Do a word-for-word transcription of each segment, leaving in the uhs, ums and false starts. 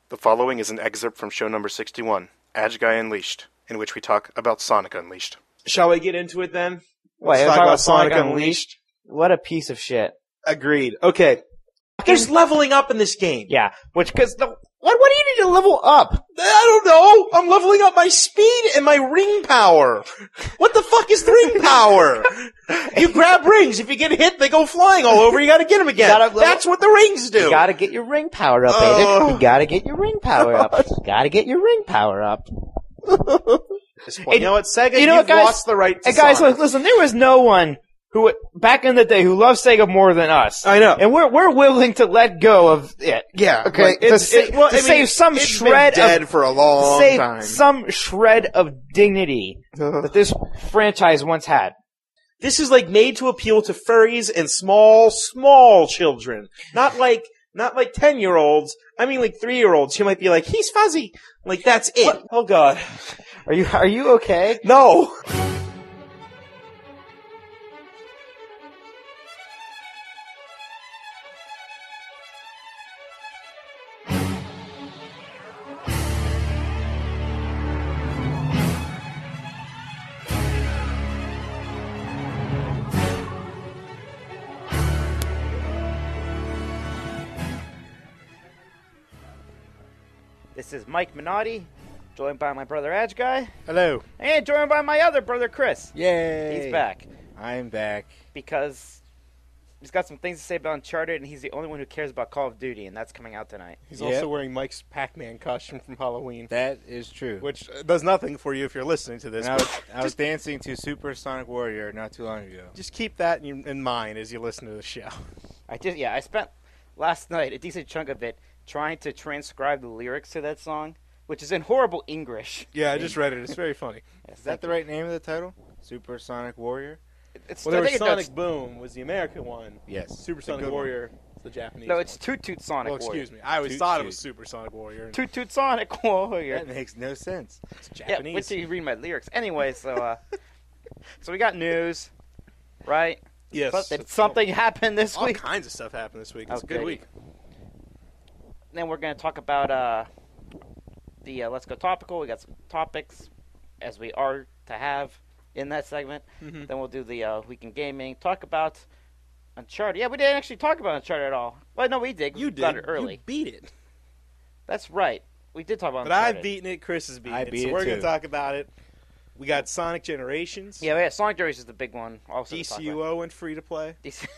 The following is an excerpt from show number sixty-one, Agi Unleashed, in which we talk about Sonic Unleashed. Shall we get into it then? Wait, Let's talk talk about about Sonic Sonic Unleashed. What a piece of shit. Agreed. Okay. There's leveling up in this game. Yeah, which, cause, the, what, what do you need to level up? I don't know. I'm leveling up my speed and my ring power. What the fuck is ring power? You grab rings. If you get hit, they go flying all over. You gotta get them again. Gotta level- That's what the rings do. You gotta get your ring power up, Oh. Aiden. You gotta get your ring power up. You gotta get your ring power up. You know what, Sega? You know You've what, guys? lost the right to Hey guys, Sonic. look, listen, there was no one who, back in the day, who loved Sega more than us. I know. And we're, we're willing to let go of it. Yeah. Okay, like, to, it's, sa- it, well, to I mean, save some it's shred been dead of, for a long save time. some shred of dignity that this franchise once had. This is like made to appeal to furries and small, small children. Not like, not like ten year olds. I mean like three year olds. You might be like, he's fuzzy. Like that's it. What? Oh god. Are you, are you okay? No. This is Mike Minotti, joined by my brother Agi, Hello. and joined by my other brother Chris. Yay! He's back I'm back. because he's got some things to say about Uncharted, and he's the only one who cares about Call of Duty, and that's coming out tonight. He's Yep. also wearing Mike's Pac-Man costume from Halloween, That is true. which uh, does nothing for you if you're listening to this. And I was, but I was dancing to Super Sonic Warrior not too long ago. just keep that in, in mind as you listen to the show. I just yeah, I spent last night a decent chunk of it trying to transcribe the lyrics to that song, which is in horrible English. Yeah, I just read it. It's very funny. Yes, Is that the right name of the title? Super Sonic Warrior? It's, Well, there I was think it- Sonic that's- Boom was the American one. Yes. Super It's a Sonic good one. Warrior is the Japanese No, one. it's Toot Toot Sonic Well, Warrior. excuse me. I always Toot thought it Toot. was Super Sonic Warrior. Toot Toot Sonic Warrior. That makes no sense. It's Yeah, Japanese. wait till you read my lyrics. Anyway, so uh, so we got news, right? yes. But did something happen this All week? kinds of stuff happened this week. It's a good Okay. week. Then we're going to talk about uh, the uh, Let's Go Topical. We got some topics, as we are to have in that segment. Mhm. Then we'll do the uh, Week in Gaming. Talk about Uncharted. Yeah, we didn't actually talk about Uncharted at all. Well, no, we did. You we did. got it early. You beat it. That's right. We did talk about But Uncharted. I've beaten it. Chris has beaten I it. beat so it we're going too. to talk about it. We got Sonic Generations. Yeah, yeah, Sonic Generations is the big one. Also to D talk C U about. O went free to play. D C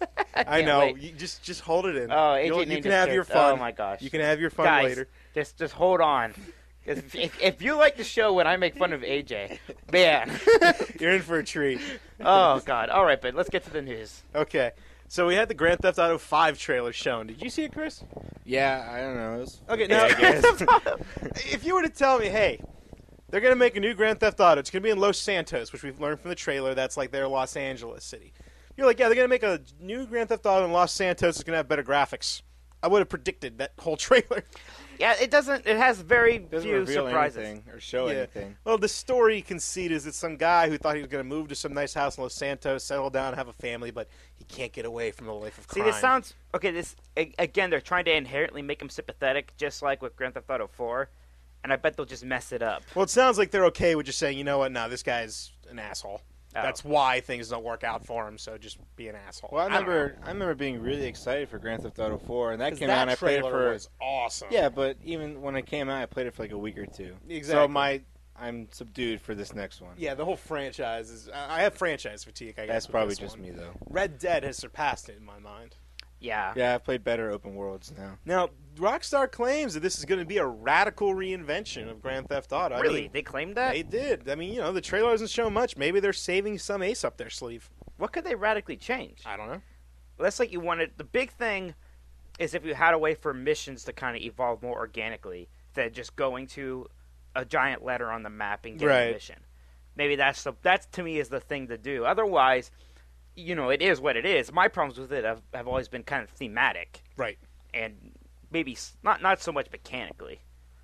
I can't know. wait. You just just hold it in. Oh, A J You'll- you named can his have your character. fun. Oh my gosh. You can have your fun Guys, later. Just, just hold on. 'Cause If, if, if you like the show when I make fun of A J, man. You're in for a treat. Oh God. All right, but let's get to the news. Okay. So we had the Grand Theft Auto five trailer shown. Did you see it, Chris? Yeah, I don't know. It was Okay, okay, now I guess. if you were to tell me, hey, they're gonna make a new Grand Theft Auto, it's gonna be in Los Santos, which we've learned from the trailer, that's like their Los Angeles city. You're like, yeah, they're gonna make a new Grand Theft Auto in Los Santos. It's gonna have better graphics. I would have predicted that whole trailer. Yeah, it doesn't. It has very Doesn't few reveal surprises. anything or show Yeah. anything. Well, the story conceit is that some guy who thought he was going to move to some nice house in Los Santos, settle down, have a family, but he can't get away from the life of See, crime. this sounds okay. This a- again, they're trying to inherently make him sympathetic, just like with Grand Theft Auto four, and I bet they'll just mess it up. Well, it sounds like they're okay with just saying, you know what, no, this guy's an asshole. Oh. That's why things don't work out for him, so just be an asshole. Well, I don't remember I, remember being really excited for Grand Theft Auto four, and that know. came that out and I played it trailer for was awesome. Yeah, but even when it came out, I played it for like a week or two. Exactly. So my I'm subdued for this next one. Yeah, the whole franchise is. I have franchise fatigue, I guess. That's with probably this just one. me though. Red Dead has surpassed it in my mind. Yeah. Yeah, I've played better open worlds now. Now, Rockstar claims that this is going to be a radical reinvention of Grand Theft Auto. I Really? mean, They claimed that? they did. I mean, you know, the trailer doesn't show much. Maybe they're saving some ace up their sleeve. What could they radically change? I don't know. That's like you wanted. The big thing is if you had a way for missions to kind of evolve more organically than just going to a giant letter on the map and getting Right. a mission. Maybe that's the that's to me is the thing to do. Otherwise, you know, it is what it is. My problems with it have, have always been kind of thematic Right. and maybe s- not not so much mechanically.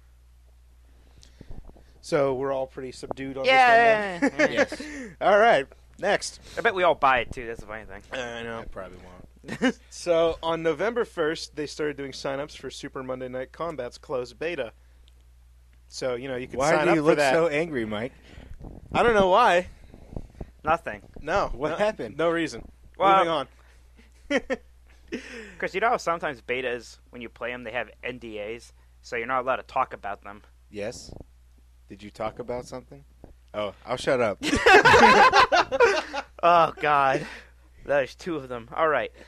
So we're all pretty subdued on Yeah. this one. Then? Yes. All right. Next. I bet we all buy it too. That's the funny thing. I know. I probably won't. So on November first, they started doing sign-ups for Super Monday Night Combat's closed beta. So, you know, you can Why sign do up you for look that. so angry, Mike? I don't know why. Nothing. No. What no- happened? No reason. Well- Moving on. Because you know how sometimes betas, when you play them, they have N D As, so you're not allowed to talk about them. Yes. Did you talk about something? Oh, I'll shut up. Oh, God. There's two of them. All right.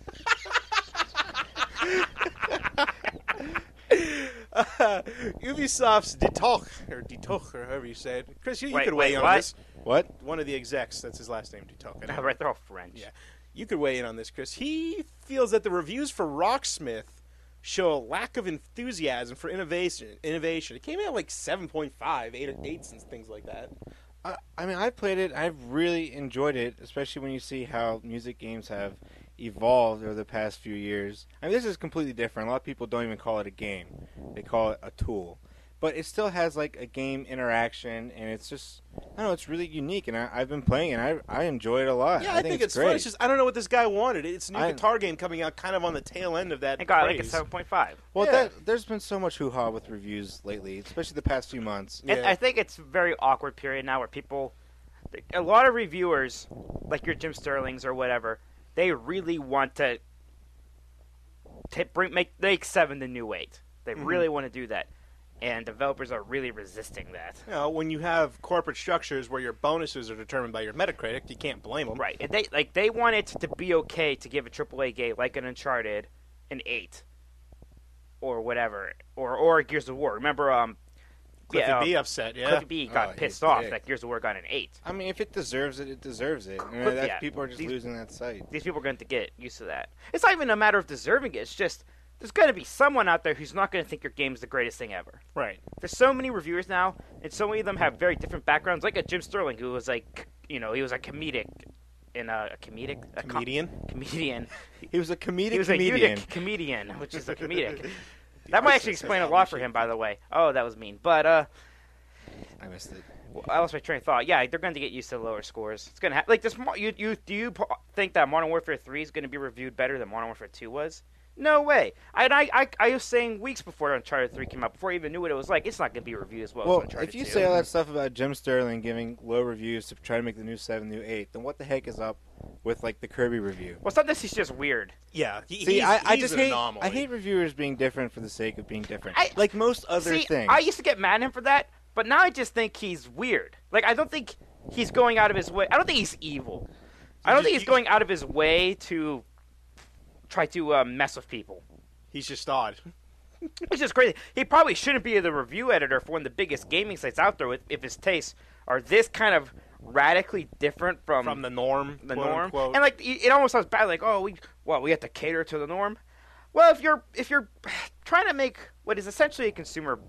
Uh, Ubisoft's Detoch, or Detoch, or however you say it. Chris, you, you Wait, could weigh wait, in on what? this. What? One of the execs, that's his last name, Detoch. I know. Right, they're all French. Yeah. You could weigh in on this, Chris. He feels that the reviews for Rocksmith show a lack of enthusiasm for innovation. Innovation. It came out like seven point five, eight, eights and things like that. I, I mean, I played it. I've really enjoyed it, especially when you see how music games have evolved over the past few years. I mean, this is completely different. A lot of people don't even call it a game; they call it a tool. But it still has like a game interaction, and it's just I don't know. It's really unique, and I, I've been playing, and I I enjoy it a lot. Yeah, I, think, it's great. fun. It's just I don't know what this guy wanted. It's a new I- guitar game coming out kind of on the tail end of that It got like a craze. seven point five. Well, Yeah. that, there's been so much hoo-ha with reviews lately, especially the past few months. And Yeah. I think it's a very awkward period now where people, a lot of reviewers, like your Jim Sterlings or whatever, they really want to, to bring make make seven the new eight. They Mhm. really want to do that, and developers are really resisting that. You know, when you have corporate structures where your bonuses are determined by your Metacritic, you can't blame them. Right, and they like they want it to be okay to give a triple A game like an Uncharted an eight, or whatever, or or Gears of War. Remember, um, Cliffy yeah, um, B upset, yeah. Cliffy B got Oh, he's pissed off dick. that Gears of War got an eight. I mean, if it deserves it, it deserves it. And But, that, yeah, people are just these- losing that sight. These people are going to get used to that. It's not even a matter of deserving it. It's just there's going to be someone out there who's not going to think your game's the greatest thing ever. Right. There's so many reviewers now, and so many of them have very different backgrounds. Like a Jim Sterling, who was like, you know, he was a comedic, in a, a comedic, a com- Comedian. comedian. He was a comedic He was comedian. a Udic comedian, which is a comedic. That might actually explain a lot for him, by the way. Oh, that was mean. But uh, I missed it. I lost my train of thought. Yeah, they're going to get used to the lower scores. It's going to ha- like this. Mo- You you do you po- think that Modern Warfare three is going to be reviewed better than Modern Warfare two was? No way. I, I, I, I was saying weeks before Uncharted three came out, before I even knew what it was like, it's not going to be reviewed as well, Well, as Uncharted if you two. say all that stuff about Jim Sterling giving low reviews to try to make the new seven, new eight, then what the heck is up with like the Kirby review? Well, sometimes he's just weird. Yeah. He, See, he's, I, I he's just an hate anomaly. I hate reviewers being different for the sake of being different, I- like most other See, things. I used to get mad at him for that, but now I just think he's weird. Like, I don't think he's going out of his way. I don't think he's evil. I don't just- think he's you- going out of his way to try to uh, mess with people. He's just odd. It's just crazy. He probably shouldn't be the review editor for one of the biggest gaming sites out there if, if his tastes are this kind of radically different from, From the norm. the quote norm. unquote. And like it it almost sounds bad, like, oh, we well, we have to cater to the norm. Well, if you're if you're trying to make what is essentially a consumer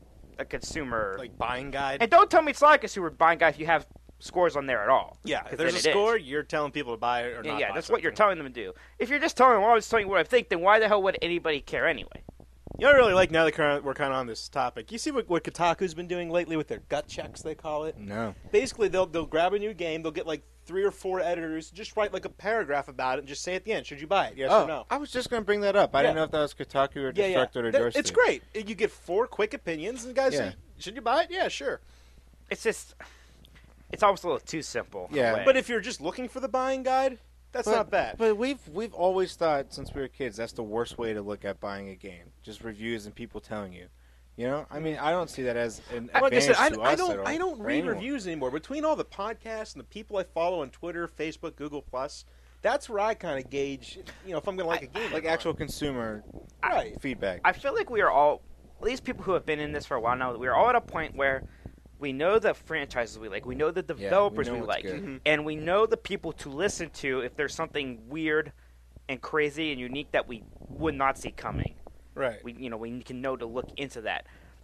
a consumer like buying guide. and don't tell me it's not a consumer buying guide if you have scores on there at all. yeah, 'Cause if there's a then it is. score, you're telling people to buy it or Yeah, not yeah, buy that's what you're something. telling them to do. If you're just telling them, well, I'm just telling you what I think, then why the hell would anybody care anyway? You know, what I really like now that current- we're kind of on this topic. You see what, what Kotaku's been doing lately with their gut checks, they call it. no. Basically, they'll they'll grab a new game, they'll get like three or four editors, just write like a paragraph about it, and just say at the end, should you buy it? Yes oh, or no? I was just going to bring that up. I Yeah. didn't know if that was Kotaku or Yeah, yeah. Destructoid or That- Dorsey. It's great. You get four quick opinions, and the guys Yeah. say, should you buy it? Yeah, sure. It's just, it's almost a little too simple. in a Yeah. way. But if you're just looking for the buying guide, that's But- not bad. But we've we've always thought since we were kids that's the worst way to look at buying a game. Just reviews and people telling you. You know, I mean, I don't see that as an like I advantage said, I, to I us don't at all, I don't for read anyone. reviews anymore. Between all the podcasts and the people I follow on Twitter, Facebook, Google Plus, that's where I kind of gauge, you know, if I'm going to like a game. like or not. actual consumer right. feedback. I feel like we are all, at least people who have been in this for a while now, we are all at a point where we know the franchises we like, we know the developers know we, what's like, good. Mhm. and we know the people to listen to if there's something weird and crazy and unique that we would not see coming. Right. We, you know, we can know to look into that.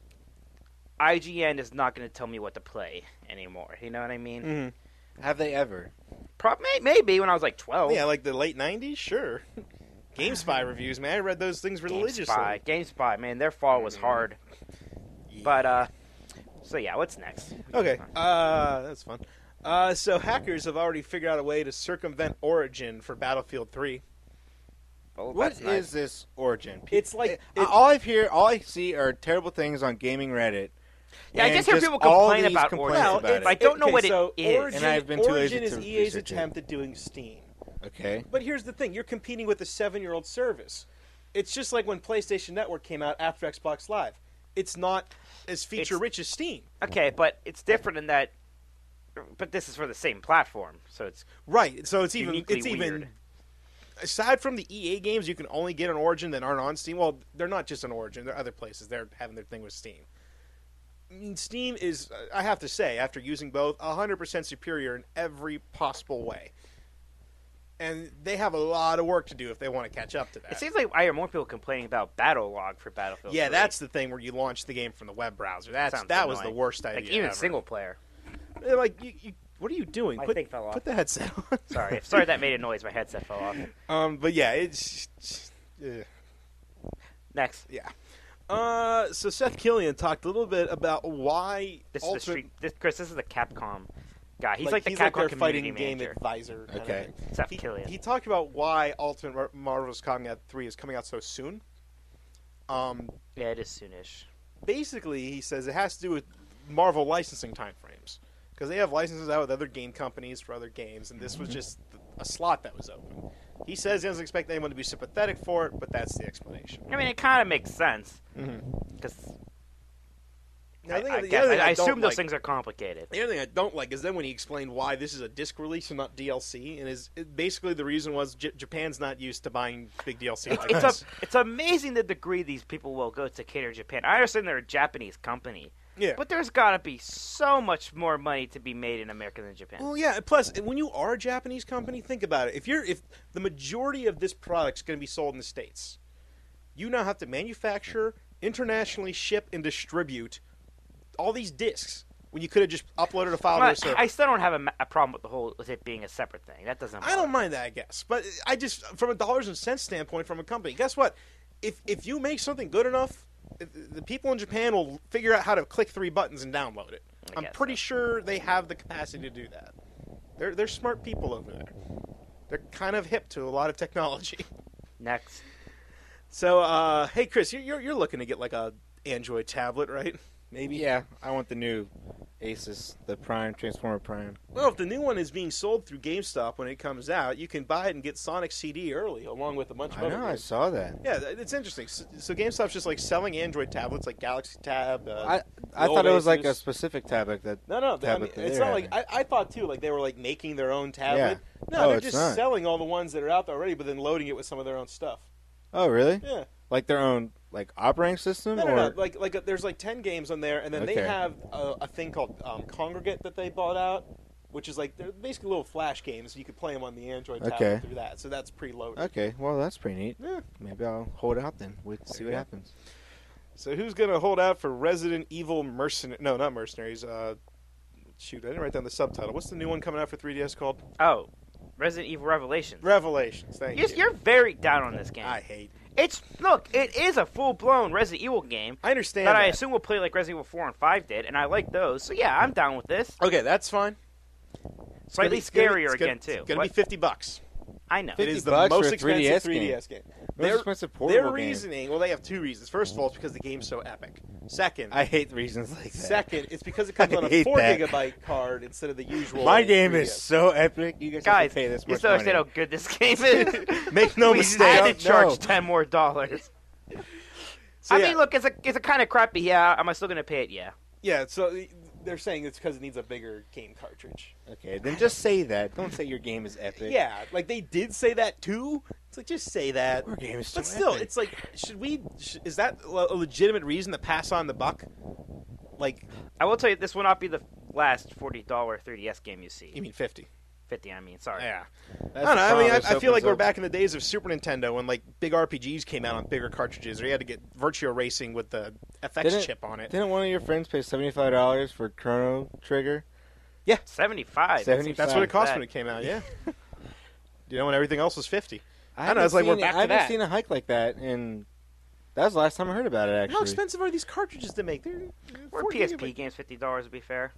I G N is not going to tell me what to play anymore. You know what I mean? Mhm. Have they ever? Prob- may- maybe when I was like twelve. Yeah, like the late nineties, sure. GameSpy reviews, man. I read those things religiously. GameSpy, GameSpy, man, their fall was hard. But uh, so yeah, what's next? Okay, uh, that's fun. Uh, so hackers have already figured out a way to circumvent Origin for Battlefield three. Well, What that's is nice. this Origin? It's like- it, it- all I hear, all I see are terrible things on gaming Reddit. Yeah, I and just hear people all complain these about complaints Origin. Well, about it's- But I it. don't know okay, what it so is. Origin, And I've been too lazy Origin is to E A's research it. attempt at doing Steam. Okay. But here's the thing: you're competing with a seven-year-old service. It's just like when PlayStation Network came out after Xbox Live. It's not as feature-rich as Steam. Okay, but it's different in that. But this is for the same platform, so it's Right. So it's even uniquely it's even weird. aside from the E A games you can only get on Origin that aren't on Steam. Well, they're not just on Origin. There are other places. They're having their thing with Steam. I mean, Steam is, I have to say, after using both, one hundred percent superior in every possible way. And they have a lot of work to do if they want to catch up to that. It seems like I hear more people complaining about Battlelog for Battlefield. yeah, three. that's the thing where you launch the game from the web browser. That's Sounds that was the annoying. worst idea. like even ever. single player. They're like, you, you, what are you doing? My put, thing fell off. Put the headset on. Sorry, sorry that made a noise. My headset fell off. um, but yeah, it's. Yeah. Next, Yeah. Uh, so Seth Killian talked a little bit about why this is Ultimate, the street. This, Chris, this is the Capcom guy. He's like, the he's Capcom like their community fighting game manager. advisor. kind of Okay. thing. Seth He, Killian. he talked about why Ultimate Mar- Marvel's Combat three is coming out so soon. Um, Yeah, it is soonish. basically, he says it has to do with Marvel licensing timeframes because they have licenses out with other game companies for other games, and this was just a slot that was open. He says he doesn't expect anyone to be sympathetic for it, but that's the explanation. I mean, it kind of makes sense Mm-hmm. because Now, I, the thing- I, the guess- other thing I- I I don't assume those like- things are complicated. The other thing I don't like is then when he explained why this is a disc release and not D L C, and is it, basically the reason was J- Japan's not used to buying big D L C. like It's this. a, it's amazing the degree these people will go to cater to Japan. I understand they're a Japanese company, yeah. but there's got to be so much more money to be made in America than Japan. Well, yeah. Plus, when you are a Japanese company, think about it. If you're if the majority of this product's going to be sold in the States, you now have to manufacture, internationally ship, and distribute all these discs when you could have just uploaded a file to Well, a server. I still don't have a, ma- a problem with the whole with it being a separate thing. That doesn't. I don't bother mind that, I guess. But I just, from a dollars and cents standpoint, from a company, guess what? If if you make something good enough, if- the people in Japan will figure out how to click three buttons and download it. I I'm guess pretty so. sure they have the capacity to do that. They're they're smart people over there. They're kind of hip to a lot of technology. Next, So, uh, hey, Chris, you're, you're you're looking to get like a Android tablet, right? Maybe. Yeah, I want the new Asus, the Prime, Transformer Prime. Well, if the new one is being sold through GameStop when it comes out, you can buy it and get Sonic C D early, along with a bunch of I other know, I games. saw that. Yeah, th- it's interesting. So, so GameStop's just like selling Android tablets, like Galaxy Tab. Uh, I I the thought old it was like a Asus. specific tablet that. no, no, they, I mean, tablet that it's they're not like I, having. I thought too. Like they were like making their own tablet. Yeah. No, Oh, they're it's just not. selling all the ones that are out there already, but then loading it with some of their own stuff. Oh, really? Yeah, Like their own like operating system, no, no, or no. Like like uh there's like ten games on there, and then they Okay. have a, a thing called um, Congregate that they bought out, which is like they're basically little flash games. You could play them on the Android tablet Okay. through that. So that's preloaded. okay, well that's pretty neat. Yeah. Maybe I'll hold out then. Wait, see you what go. happens. So who's gonna hold out for Resident Evil Mercenary? No, not Mercenaries. Uh, shoot, I didn't write down the subtitle. What's the new one coming out for three D S called? oh, Resident Evil Revelations. Revelations. Thank You're, you. you're very down on this game. I hate. It's look, it is a full blown Resident Evil game I understand that, that. I assume will play like Resident Evil four and five did, and I like those. So yeah, I'm down with this. Okay, that's fine. Slightly It's gonna be- scarier it's gonna- again too. It's gonna What? be fifty bucks. I know. It fifty is the bucks most for a expensive 3DS three D S game. Most Their, expensive their portable game. reasoning, well, they have two reasons. First of all, it's because the game's so epic. Second, I hate reasons like that. second, it's because it comes I on a hate four that. gigabyte card instead of the usual. My game three is D S. so epic. You guys, Guys, have to pay this you much still money. understand how good this game is? Make no we mistake. had to charge No. ten more dollars. So, I yeah. mean, look, it's a it's a kind of crappy. Yeah, am I still gonna pay it? Yeah. Yeah, so they're saying it's because it needs a bigger game cartridge. Okay, then just say that. Don't say your game is epic. Yeah, like they did say that too. It's like just say that. Your game is so But still, epic. it's like, should we? Sh- is that a legitimate reason to pass on the buck? Like, I will tell you, this will not be the last forty dollar three D S game you see. you mean fifty? Fifty, I mean, sorry. Yeah. That's I don't know. the I mean, problem. I, I This feel like opens we're up- back in the days of Super Nintendo when like big R P Gs came out on bigger cartridges, or you had to get Virtua Racing with the F X Didn't- chip on it. Didn't one of your friends pay seventy-five dollars for Chrono Trigger? Seventy-five. Seventy- That's what it cost That- when it came out. Yeah. You know, when everything else was fifty. I, I know, haven't it's like we're seen- back to I haven't that. seen a hike like that, and that was the last time I heard about it. Actually, How expensive are these cartridges to make? They're Or forty P S P gigabyte- games, fifty dollars would be fair.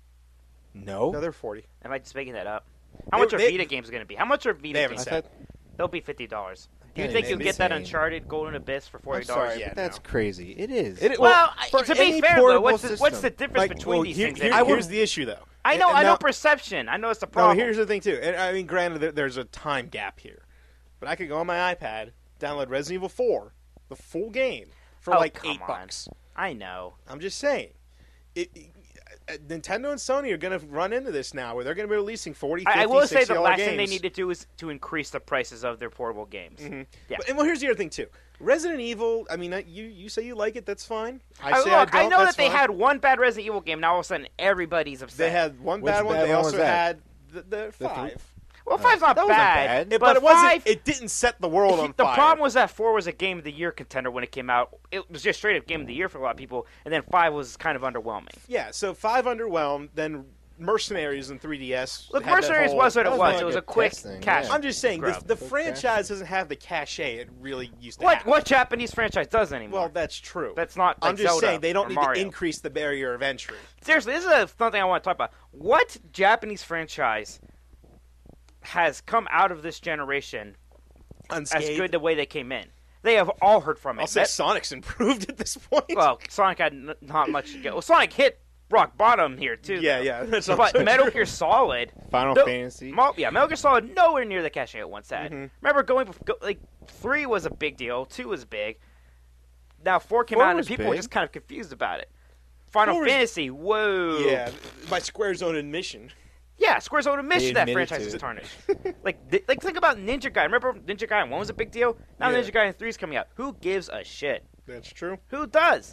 No, No, they're forty. Am I just making that up? How They- much are they- Vita games going to be? How much are Vita They haven't games? I said. thought They'll be fifty dollars. Do you That think is you'll get that insane. Uncharted Golden Abyss for I'm forty sorry, dollars? Yeah, but that's no. crazy. It is. It- Well, for I- to be any fair though, portable what's the, what's the system. difference Like, between well, these here- things? here- I will- here's the issue, though. I know, And I know now- perception. I know it's the No, problem. here's the thing too. And I mean, granted, there- there's a time gap here, but I could go on my iPad, download Resident Evil four, the full game, for Oh, like come eight on. bucks. I know. I'm just saying. It, it- uh, Nintendo and Sony are going to run into this now, where they're going to be releasing forty, fifty, I, I will say sixty the dollar last games. thing they need to do is to increase the prices of their portable games. Mm-hmm. Yeah. But, and well, here's the other thing too. Resident Evil. I mean, uh, you you say you like it. That's fine. I I, say look, I I, don't. know that's that they fine. had one bad Resident Evil game. Now all of a sudden everybody's upset. They had one Which bad one. bad They one was also that? had the, the The three- five. well, five's not that wasn't bad, bad. It- but, but it wasn't. five. It didn't set the world on the fire. problem was that four was a game of the year contender when it came out. It was just straight up game of the year for a lot of people, and then five was kind of underwhelming. Yeah, so five underwhelmed, then Mercenaries in three D S. Look, had that Mercenaries whole- was what that it was was. like It was a a quick test thing, cash. yeah. I'm just saying, the, grab. the Quick franchise doesn't have the cachet it really used to What have. what Japanese franchise does anymore? Well, that's true. That's not like I'm just Zelda saying, they don't or need Mario. to increase the barrier of entry. Seriously, this is a fun thing I want to talk about. What Japanese franchise has come out of this generation Unscathed. as good the way they came in? They have all heard from it. I'll say That- Sonic's improved at this point. well, Sonic had n- not much to go. Well, Sonic hit rock bottom here too. yeah, though. yeah. That's But also Metal true. Gear Solid, Final No, Fantasy. Mo- yeah, Metal Gear Solid nowhere near the cachet it once had. Mhm. Remember going bef- go, like three was a big deal, two was big. Now four came Four out and was people were big. just kind of confused about it. Final Four was- Fantasy, whoa, Yeah, by Square's own admission. yeah. Square's own admission They that admitted franchise to is it. tarnished. like, th- like think about Ninja Gaiden. Remember Ninja Gaiden one was a big deal. Now Yeah. Ninja Gaiden three is coming out. Who gives a shit? That's true. Who does?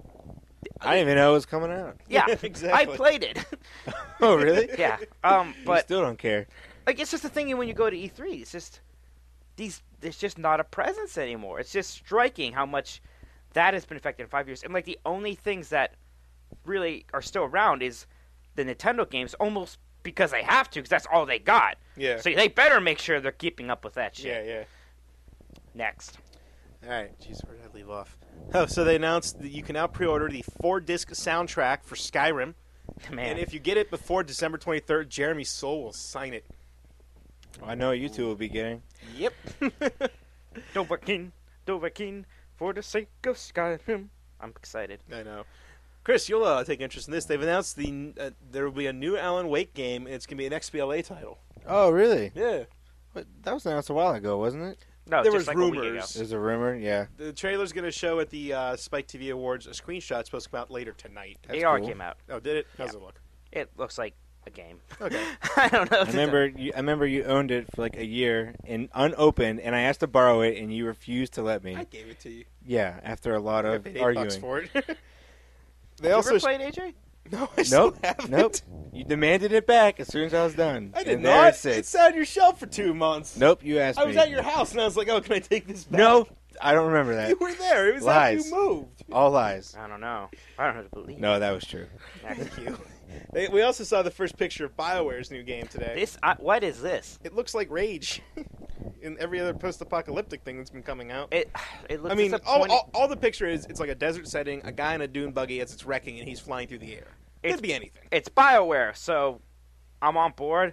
I didn't even know it was coming out. Yeah, Exactly. I played it. Oh, really? yeah, um, You but still don't care. like it's just the thing when you go to E three. It's just these. There's just not a presence anymore. It's just striking how much that has been affected in five years. And like the only things that really are still around is the Nintendo games, almost because they have to, because that's all they got. Yeah. So they better make sure they're keeping up with that yeah, shit. yeah. Next, All right. Jeez, where did I leave off? Oh, so they announced that you can now pre-order the four-disc soundtrack for Skyrim, man. and if you get it before December twenty-third, Jeremy Soule will sign it. I know what you two will be getting. Yep. Dovahkiin, Dovahkiin, for the sake of Skyrim. I'm excited. I know. Chris, you'll uh, take interest in this. They've announced the uh, there will be a new Alan Wake game, and it's going to be an X B L A title. Oh, really? Yeah. But that was announced a while ago, wasn't it? No, There just was like a week rumors. ago. There's a rumor. Yeah. The trailer's going to show at the uh, Spike T V Awards. A screenshot's supposed to come out later tonight. That's A R cool. came out. Oh, did it? How's Yeah. it look? It looks like a game. Okay. I don't know. I remember. You, I remember you owned it for like a year and unopened, and I asked to borrow it, and you refused to let me. I gave it to you. Yeah, after a lot I of paid eight arguing. bucks for it. they You also ever played A J? no, I still Nope. haven't. Nope. You demanded it back as soon as I was done. I did and there not. it sits. It sat on your shelf for two months. Nope. You asked I me. was at your house and I was like, "Oh, can I take this back?" No, I don't remember that. you were there. It was Lies. after you moved. All lies. I don't know. I don't know to believe. No, that was true. Thank you. They, we also saw the first picture of BioWare's new game today. This. I, what is this? It looks like Rage, in every other post-apocalyptic thing that's been coming out. It. It looks. I mean, all, disappointing. all, all the picture is it's like a desert setting, a guy in a dune buggy as it's wrecking, and he's flying through the air. It It's- could be anything. It's BioWare, so I'm on board.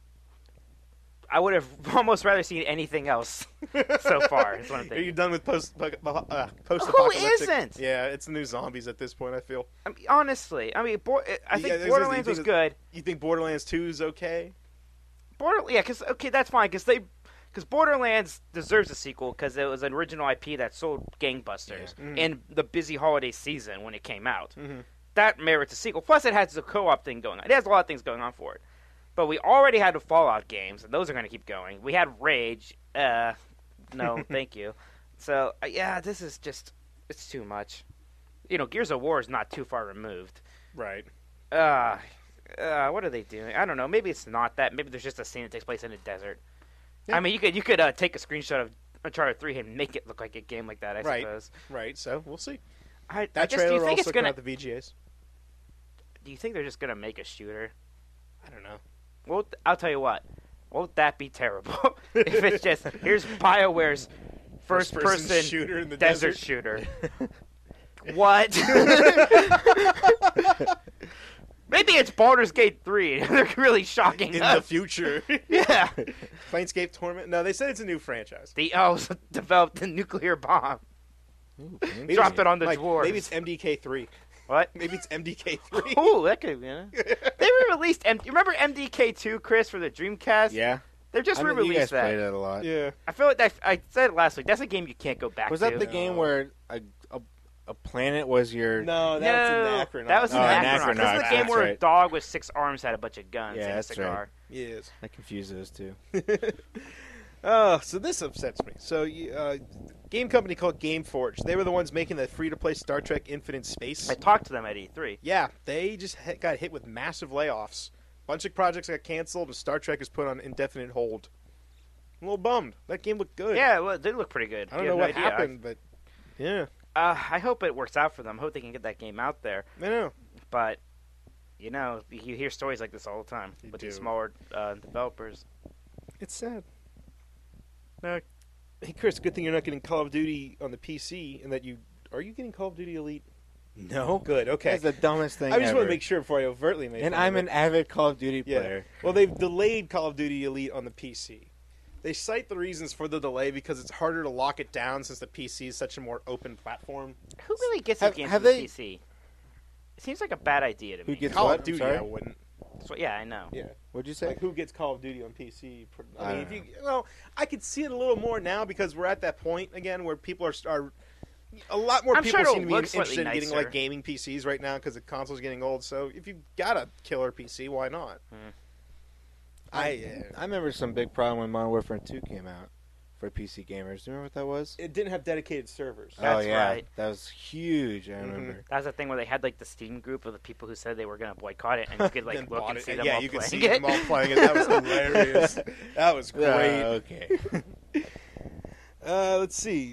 I would have almost rather seen anything else so far. Is what I'm Are thinking. you done with post uh, post Who isn't? Yeah, it's the new zombies at this point. I feel. I mean, honestly, I mean, Bo- I think Yeah, there's- Borderlands you was think good. You think Borderlands two is okay? Border, yeah, because okay, that's fine because they, because Borderlands deserves a sequel because it was an original I P that sold gangbusters Yeah. Mhm. in the busy holiday season when it came out. Mhm. That merits a sequel. Plus, it has the co-op thing going on. It has a lot of things going on for it. But we already had the Fallout games, and those are going to keep going. We had Rage. Uh, no, thank you. So uh, yeah, this is just it's too much. You know, Gears of War is not too far removed. Right. Uh, uh, what are they doing? I don't know. Maybe it's not that. Maybe there's just a scene that takes place in a desert. Yeah. I mean, you could you could uh, take a screenshot of Uncharted three and make it look like a game like that. I Right. suppose. Right. So we'll see. I, I That just, do you trailer think also it's gonna? come out the V G As. Do you think they're just gonna make a shooter? I don't know. Well, I'll tell you what. Won't that be terrible? If it's just here's BioWare's first First-person person shooter in the desert, desert. shooter. What? Maybe it's Baldur's Gate three. They're really shocking In us. the future. Yeah. Planescape Torment? No, they said it's a new franchise. The elves developed a nuclear bomb. Ooh, Maybe Dropped it's- it on the Mike, dwarves. Maybe it's M D K three. What? Maybe it's M D K three. Oh, that could be. Yeah. They re-released. M- you remember M D K two, Chris, for the Dreamcast? Yeah. They just I mean, you re-released guys that. played it a lot. Yeah. I feel like that, I said it last week. That's a game you can't go back Was to. that the game where a, a a planet was your? No, No, that's an Anachronaut. that was an Oh, Anachronaut. Anachronaut, This is the game that's where a right. dog with six arms had a bunch of guns Yeah, and a that's cigar. right. Yes. I confuse those two. Oh, so this upsets me. So, you, uh, game company called GameForge. They were the ones making the free-to-play Star Trek Infinite Space. I talked to them at E three. Yeah, they just hit, got hit with massive layoffs. Bunch of projects got canceled, and Star Trek is put on indefinite hold. I'm a little bummed. That game looked good. Yeah, well, it did look pretty good. I don't You know have what no idea. happened, but yeah, Uh, I hope it works out for them. I hope they can get that game out there. I know. But, you know, you hear stories like this all the time You with do. these smaller uh, developers. It's sad. Uh, hey, Chris, good thing you're not getting Call of Duty on the P C, and that you are you getting Call of Duty Elite? No. Good. Okay. That's the dumbest thing I just ever. want to make sure before I overtly make. And fun of I'm it. an avid Call of Duty Yeah. player. Well, they've delayed Call of Duty Elite on the P C. They cite the reasons for the delay because it's harder to lock it down since the P C is such a more open platform. Who really gets Have- these games have on the they- P C? It seems like a bad idea to Who me. gets Call what? of Duty, I'm sorry? I wouldn't. So, yeah, I know. Yeah. What'd you say? Like, who gets Call of Duty on P C? I I mean, don't if you, well, I could see it a little more now because we're at that point again where people are, are a lot more I'm people sure it'll seem to be look interested slightly in getting nicer. like gaming P Cs right now because the console's getting old. So if you got a killer P C, why not? Hmm. I I remember some big problem when Modern Warfare two came out for P C gamers. Do you remember what that was? it didn't have dedicated servers. oh That's yeah, right. that was huge. I Mhm. remember. That was the thing where they had like the Steam group of the people who said they were going to boycott it, and you could like Then look bought and it. see them yeah, all you could playing see it. them all playing it. That was hilarious. That was Yeah, great. okay. Uh, let's see.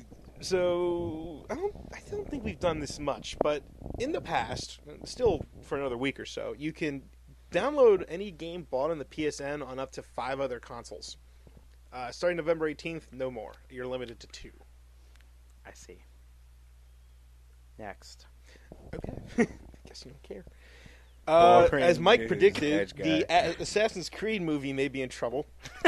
So I don't, I don't think we've done this much, but in the past, still for another week or so, you can download any game bought on the P S N on up to five other consoles. Uh, starting November eighteenth, no more. You're limited to two. I see. Next. Okay. Guess you don't care. Uh, Boring as Mike news, predicted, edge the guy. A- Assassin's Creed movie may be in trouble.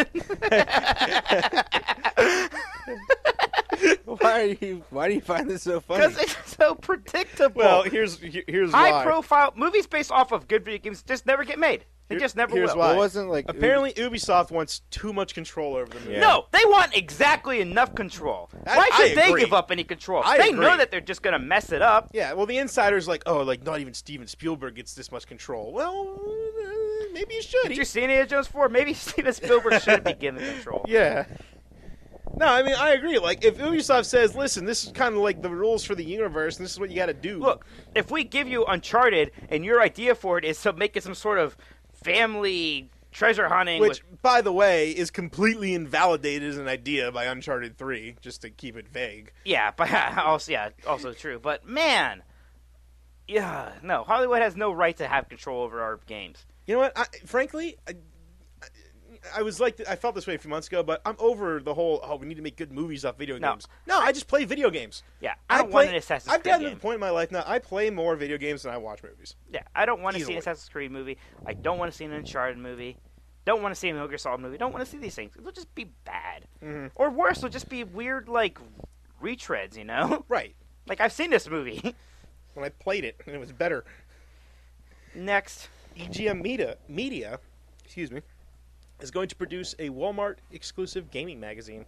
why are you? Why do you find this so funny? Because it's so predictable. Well, here's here- here's High why. profile movies based off of good video games just never get made. They Here- just never here's will. why. It wasn't like Apparently, Ubisoft wants too much control over the movie. Yeah. No, they want exactly enough control. I- Why I should they agree. give up any control? I they agree. know that they're just going to mess it up. Yeah, well, the insider's like, oh, like not even Steven Spielberg gets this much control. Well, uh, maybe you should. Did you see Indiana Jones four? Maybe Steven Spielberg shouldn't be given control. Yeah. No, I mean I agree. Like if Ubisoft says, "Listen, this is kind of like the rules for the universe, and this is what you got to do." Look, if we give you Uncharted and your idea for it is to make it some sort of family treasure hunting, which, with, by the way, is completely invalidated as an idea by Uncharted three, just to keep it vague. yeah, but also yeah, also true. But man, yeah, no, Hollywood has no right to have control over our games. You know what? I, frankly, I, I, I was like, I felt this way a few months ago, but I'm over the whole. Oh, we need to make good movies off video No. games. No, I just play video games. Yeah, I don't play, want an Assassin's I've Creed gotten to game. the point in my life now. I play more video games than I watch movies. Yeah, I don't want to see Easily. an Assassin's Creed movie. I don't want to see an Uncharted movie. Don't want to see a Metal Gear Solid movie. Don't want to see these things. They'll just be bad. Mhm. Or worse, they'll just be weird, like, retreads, you know? Right. Like, I've seen this movie. When I played it, and it was better. Next. E G M Media, Media, excuse me, is going to produce a Walmart exclusive gaming magazine.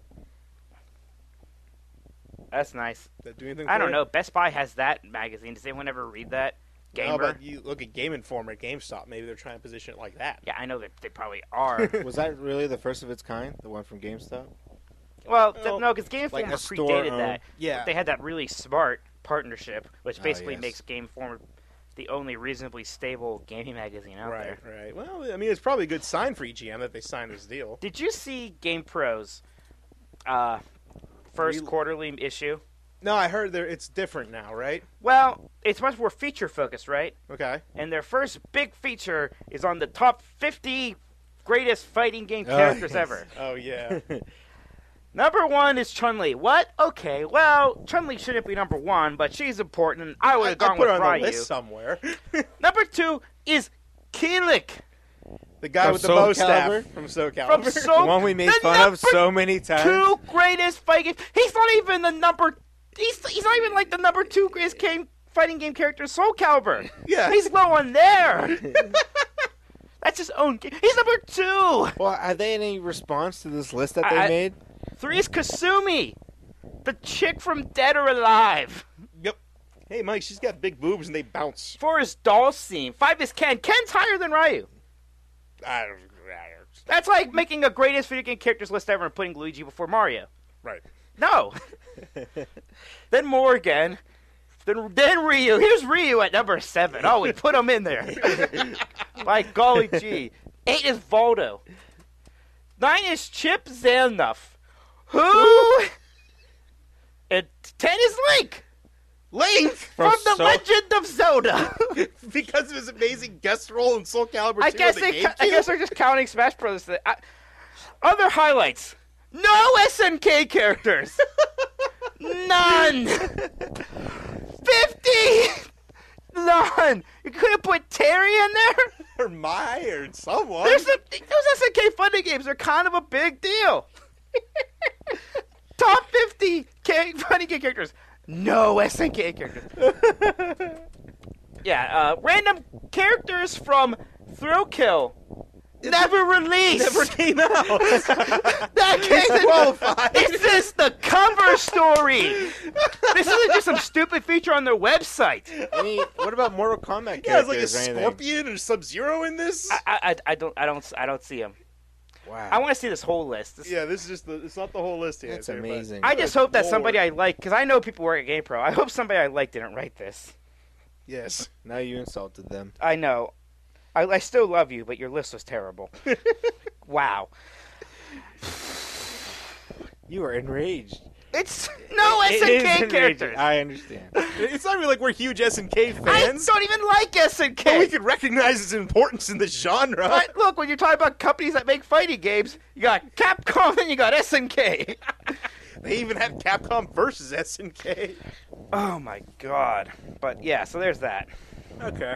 That's nice. Does that do anything I for don't you? know. Best Buy has that magazine. Does anyone ever read that? No, Gamer? but you look at Game Informer at GameStop. Maybe they're trying to position it like that. Yeah, I know that they probably are. Was that really the first of its kind? The one from GameStop? well, th- Well, no, because Game like Informer a store predated owned- that. Yeah. They had that really smart partnership, which Oh, basically yes. makes Game Informer the only reasonably stable gaming magazine out Right, there. right. Well, I mean, it's probably a good sign for E G M that they signed this deal. Did you see Game Pro's uh, first Re- quarterly issue? No, I heard there it's different now, right? Well, it's much more feature focused, right? Okay. And their first big feature is on the top fifty greatest fighting game Oh, characters yes. ever. Oh yeah. Number one is Chun-Li. What? Okay, well, Chun-Li shouldn't be number one, but she's important, and I would I, have I gone put with her on the Ryu. list somewhere. Number two is Keelik The guy From with the Soul bow staff Calibur? from Soul from Calibur. Soul. The one we made the fun number of so many times. Two greatest fighting. He's not even the number. He's he's not even like the number two greatest game fighting game character. in Soul Calibur. Yeah. He's low on there. That's his own game. He's number two. Well, are they any response to this list that I- they I- made? Three is Kasumi, the chick from Dead or Alive. Yep. Hey, Mike, she's got big boobs and they bounce. Four is Doll Scene. Five is Ken. Ken's higher than Ryu. I don't, I That's like making a greatest video game characters list ever and putting Luigi before Mario. don't, right. No. Then Morgan. Then, then Ryu. Here's Ryu at number seven. Oh, we put him in there. By golly gee. Eight is Voldo. Nine is Chip Zanuff. Who? And ten is Link. Link! From, From The Soul- Legend of Zelda. Because of his amazing guest role in Soul Calibur I two guess on the they. I GameCube. guess they're just counting Smash Brothers. Today. I, other highlights: no S N K characters, none. Fifty, none. You could have put Terry in there. Or my, or someone. There's a, those S N K fighting games are kind of a big deal. Top fifty K fighting game characters. No S N K characters. Yeah, uh, random characters from Thrill Kill. Never released. Never came out. That game Qualified. This is the cover story. This isn't just some stupid feature on their website. Any, what about Mortal Kombat Yeah, it's like a characters or anything? Scorpion or Sub-Zero in this. I, I, I don't, I don't, I don't see them. Wow. I want to see this whole list. This- yeah, this is just the. It's not the whole list here. That's there, but- amazing. I just hope that Lord. somebody I like, because I know people work at GamePro. I hope somebody I like didn't write this. Yes. Now you insulted them. I know. I, I still love you, but your list was terrible. Wow. You are enraged. It's no It S N is K enraging. characters. I, I understand. It's not even like we're huge S N K fans. don't even like S N K. But we can recognize its importance in the genre. But look, when you're talking about companies that make fighting games, you got Capcom and you got S N K. They even have Capcom versus S N K. Oh my god. But yeah, so there's that. Okay.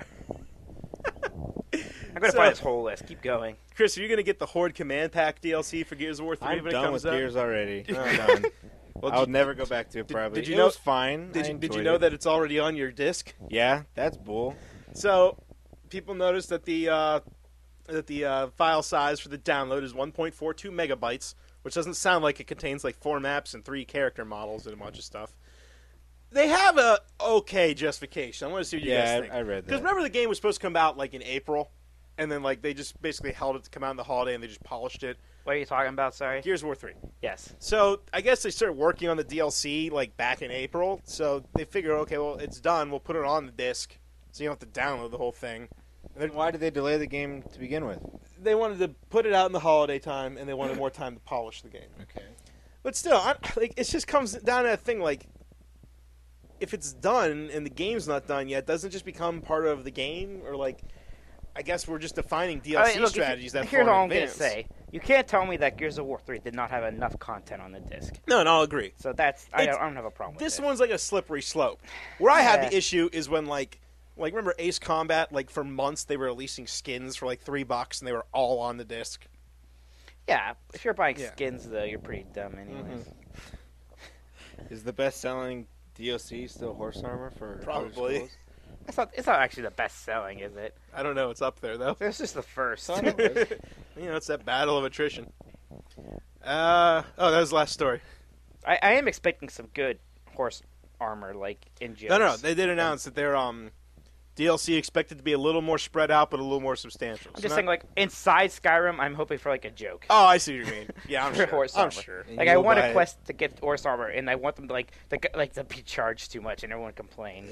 I'm gonna So- find this whole list. Keep going. Chris, are you going to get the Horde Command Pack D L C for Gears of War three I'm when it done comes with out? Gears already. Oh. I'm done. Well, I'll did, never go back to it. did- Probably. did you it know- was fine. did I you, did you enjoyed know it. that it's already on your disc? Yeah, that's bull. So, people noticed that the uh, that the uh, file size for the download is one point four two megabytes, which doesn't sound like it contains like four maps and three character models and a bunch of stuff. They have a okay justification. I want to see what you Yeah, guys I- think. I read that. Because remember, the game was supposed to come out like in April, and then like they just basically held it to come out in the holiday, and they just polished it. What are you talking about? Sorry. Gears of War three. Yes. So I guess they started working on the D L C like back in April. So they figured, okay, well it's done. We'll put it on the disc, so you don't have to download the whole thing. And Then why did they delay the game to begin with? they wanted to put it out in the holiday time, and they wanted more time to polish the game. Okay. But still, I, like it just comes down to that thing like, if it's done and the game's not done yet, doesn't it just become part of the game, or like, I guess we're just defining D L C I mean, look, if you- strategies that here's far all in I'm gonna advance. say. You can't tell me that Gears of War three did not have enough content on the disc. No, and I'll agree. So that's I It's- don't, I don't have a problem with This it. one's like a slippery slope. Where I have Yeah. the issue is when like, like remember Ace Combat? Like for months they were releasing skins for like three bucks, and they were all on the disc. Yeah, if you're buying Yeah. skins though, you're pretty dumb anyways. Is the best-selling D L C still Horse Armor for Elder Probably. Scrolls? It's not it's not actually the best selling, is it? I don't know. It's up there though. It's just the first. Thought it was. You know, it's that battle of attrition. Uh oh, that was the last story. I, I am expecting some good horse armor, like in jokes. No, no, no, they did announce that their um D L C expected to be a little more spread out, but a little more substantial. I'm So just not- saying, like inside Skyrim, I'm hoping for like a joke. Oh, I see what you mean. Yeah, I'm For sure. horse I'm armor. sure. And Like you'll I want buy a it. quest to get horse armor, and I want them to like to, like to be charged too much, and everyone complains.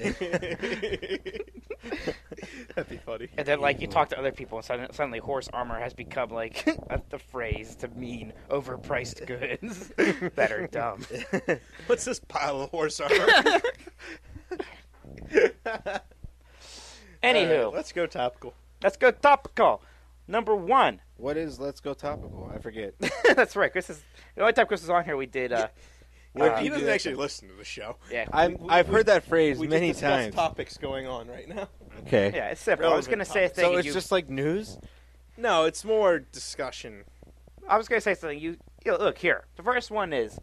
That'd be funny. And then, like, you talk to other people, and suddenly, suddenly horse armor has become, like, a, the phrase to mean overpriced goods that are dumb. What's this pile of horse armor? Anywho, Alright, let's go topical. let's go topical. Number one. What is Let's Go Topical? I forget. That's right. Chris is the only time Chris was on here. We did. Uh, Where uh, he do you doesn't do that? actually listen to the show. yeah. I'm, We- I've we- heard that phrase We many just discussed times. topics going on right now. Okay. Yeah, it's simple. I was Relevant gonna say a topic. thing. So and it's you, just like news? No, it's more discussion. I was gonna say something. You, you know, look here. The first one is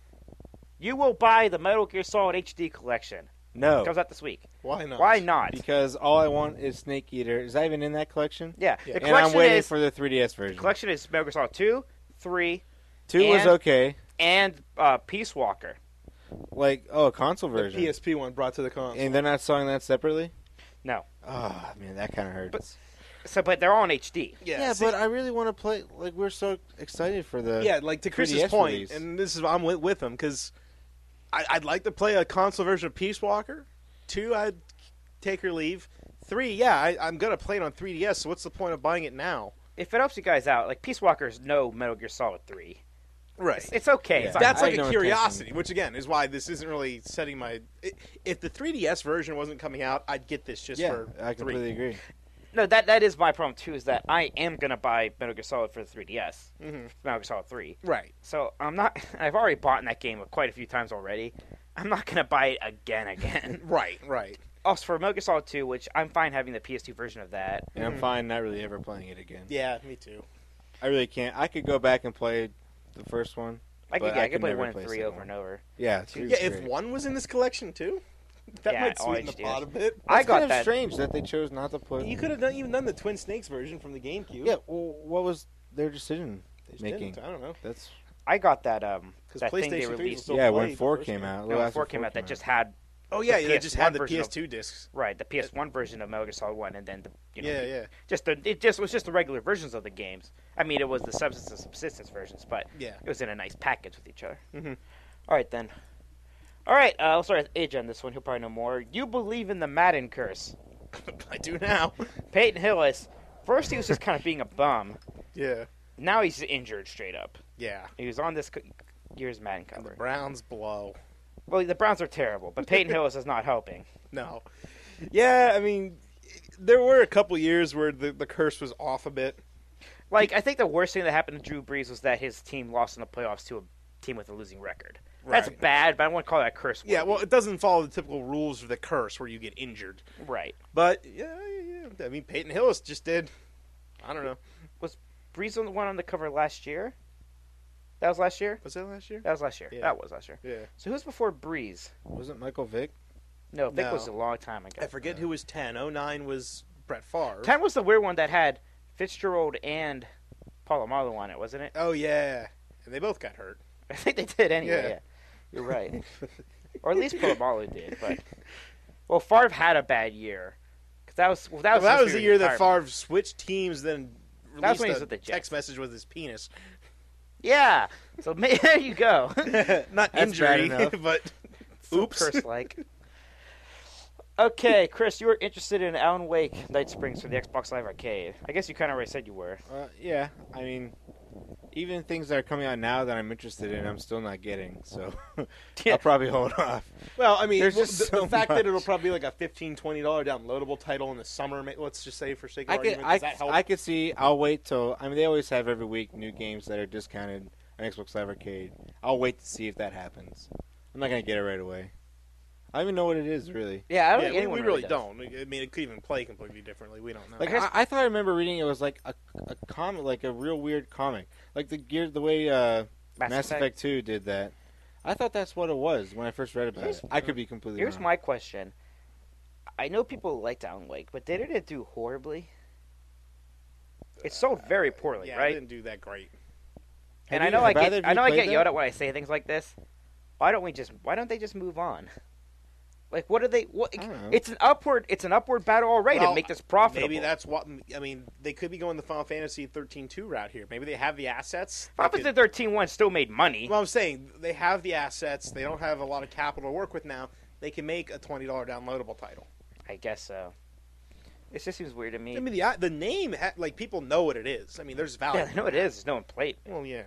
you will buy the Metal Gear Solid H D collection. No. It comes out this week. Why not? Why not? Because all I want is Snake Eater. Is that even in that collection? Yeah, Yeah. the And collection I'm waiting is for the three D S version. the collection is Metal Gear Solid two, three, Two was and- okay. and uh, Peace Walker. Like, oh, a console The version. P S P one brought to the console. And they're not selling that separately? No, Oh, man, that kind of hurts. But- so but they're all in H D. yeah, see- but I really want to play. Like, we're so excited for the. yeah, like to Chris's three D S point, release. and this is I'm with, with him because I'd like to play a console version of Peace Walker. Two, I'd take or leave. Three, yeah, I, I'm gonna play it on three D S. So what's the point of buying it now? If it helps you guys out, like Peace Walker is no Metal Gear Solid three. Right. It's, it's okay. Yeah. It's not- That's I like had a no curiosity, intention. which again is why this isn't really setting my. i- If the three D S version wasn't coming out, I'd get this just yeah, for I three. completely agree. no, that that is my problem too. Is that I am gonna buy Metal Gear Solid for the three D S, Mhm. Metal Gear Solid three. Right. So I'm not. I've already bought in that game quite a few times already. I'm not gonna buy it again, again. Right. Right. Also for Metal Gear Solid two, which I'm fine having the P S two version of that. And I'm fine not really ever playing it again. Yeah, me too. I really can't. I could go back and play the first one. I could, But yeah, I I could could play never one and play three second over one. and over. Yeah, it's Yeah, if one was in this collection too, that Yeah, might all sweeten the H D. pot a bit. I That's got kind of that. strange that they chose not to put. You could have done, even done the Twin Snakes version from the GameCube. Yeah, well, what was their decision They just making? didn't. I don't know. That's I got that um 'Cause that thing they PlayStation three was released. still yeah. play When the four first came one. out, a No, little when after four came out that just had Oh yeah, the they just had the P S one P S two discs. right the P S one version of Metal Gear Solid one, and then the you know Yeah, the- yeah, just the it just was just the regular versions of the games. I mean, it was the Substance and Subsistence versions, but yeah. it was in a nice package with each other. Mhm. All right then. All right, uh, I'll start with Age on this one. He'll probably know more. You believe in the Madden curse? I do now. Peyton Hillis. First, he was just kind of being a bum. Yeah, Now he's injured straight up. yeah. He was on this co- year's Madden And the cover. Browns blow. Well, the Browns are terrible, but Peyton Hillis is not helping. No. Yeah, I mean, there were a couple years where the, the curse was off a bit. Like, I think the worst thing that happened to Drew Brees was that his team lost in the playoffs to a team with a losing record. That's Right. bad, but I won't call that curse. Yeah, well, it doesn't follow the typical rules of the curse where you get injured. right. But yeah, yeah, yeah. I mean, Peyton Hillis just did. I don't know. Brees was the one on the cover last year. That was last year. Was that last year? That was last year. Yeah. That was last year. Yeah. So who's before Brees? wasn't Michael Vick. No, Vic No. was a long time ago. I forget who was ten. oh nine was Brett Favre. Ten was the weird one that had Fitzgerald and Polamalu on it, wasn't it? Oh yeah, and they both got hurt. I think they did anyway. Yeah. Yeah. You're right. Or at least Polamalu did. But well, Favre had a bad year. 'Cause that was well, that was, Well, that supposed was to the be year that retirement. Favre switched teams, then That was released when he was a with the Jets. text message with his penis. Yeah. So ma- there you go. Not That's bad injury, enough. but oops. Curse like. Okay, Chris, you were interested in Alan Wake Night Springs for the Xbox Live Arcade. I guess you kind of already said you were. Uh, yeah, I mean, even things that are coming out now that I'm interested in, I'm still not getting. So Yeah. I'll probably hold off. Well, I mean, There's the, just the so fact much. that it'll probably be like a fifteen dollars, twenty dollars downloadable title in the summer, ma- let's just say for sake of I could, argument, I, does that help? I could see. I'll wait till. I mean, they always have every week new games that are discounted on Xbox Live Arcade. I'll wait to see if that happens. I'm not gonna get it right away. I don't even know what it is really. Yeah, I don't yeah, think we, anyone we really does. don't. I mean, it could even play completely differently. We don't know. Like I guess- I, I thought I remember reading it was like a, a comic, like a real weird comic, like the gear, the way uh, Mass, Mass Effect. Effect two did that. I thought that's what it was when I first read about Here's- it. I could be completely Here's wrong. my question. I know people liked Alan Wake, but didn't it do horribly? It sold very poorly, yeah, it right? didn't do that great. And Have I you- know I have either get of I you know I played get that? yelled at when I say things like this. Why don't we just why don't they just move on? Like what are they what I don't know. it's an upward it's an upward battle already Well, to make this profitable. Maybe that's what I mean. They could be going the Final Fantasy thirteen two route here. Maybe they have the assets. They Final could- Fantasy thirteen one still made money. Well, I'm saying they have the assets. They don't have a lot of capital to work with now. They can make a twenty dollars downloadable title. I guess so. It just seems weird to me. I mean, the the name, ha- like people know what it is. I mean, there's value. yeah, I know it is. There's no one played. Well, yeah.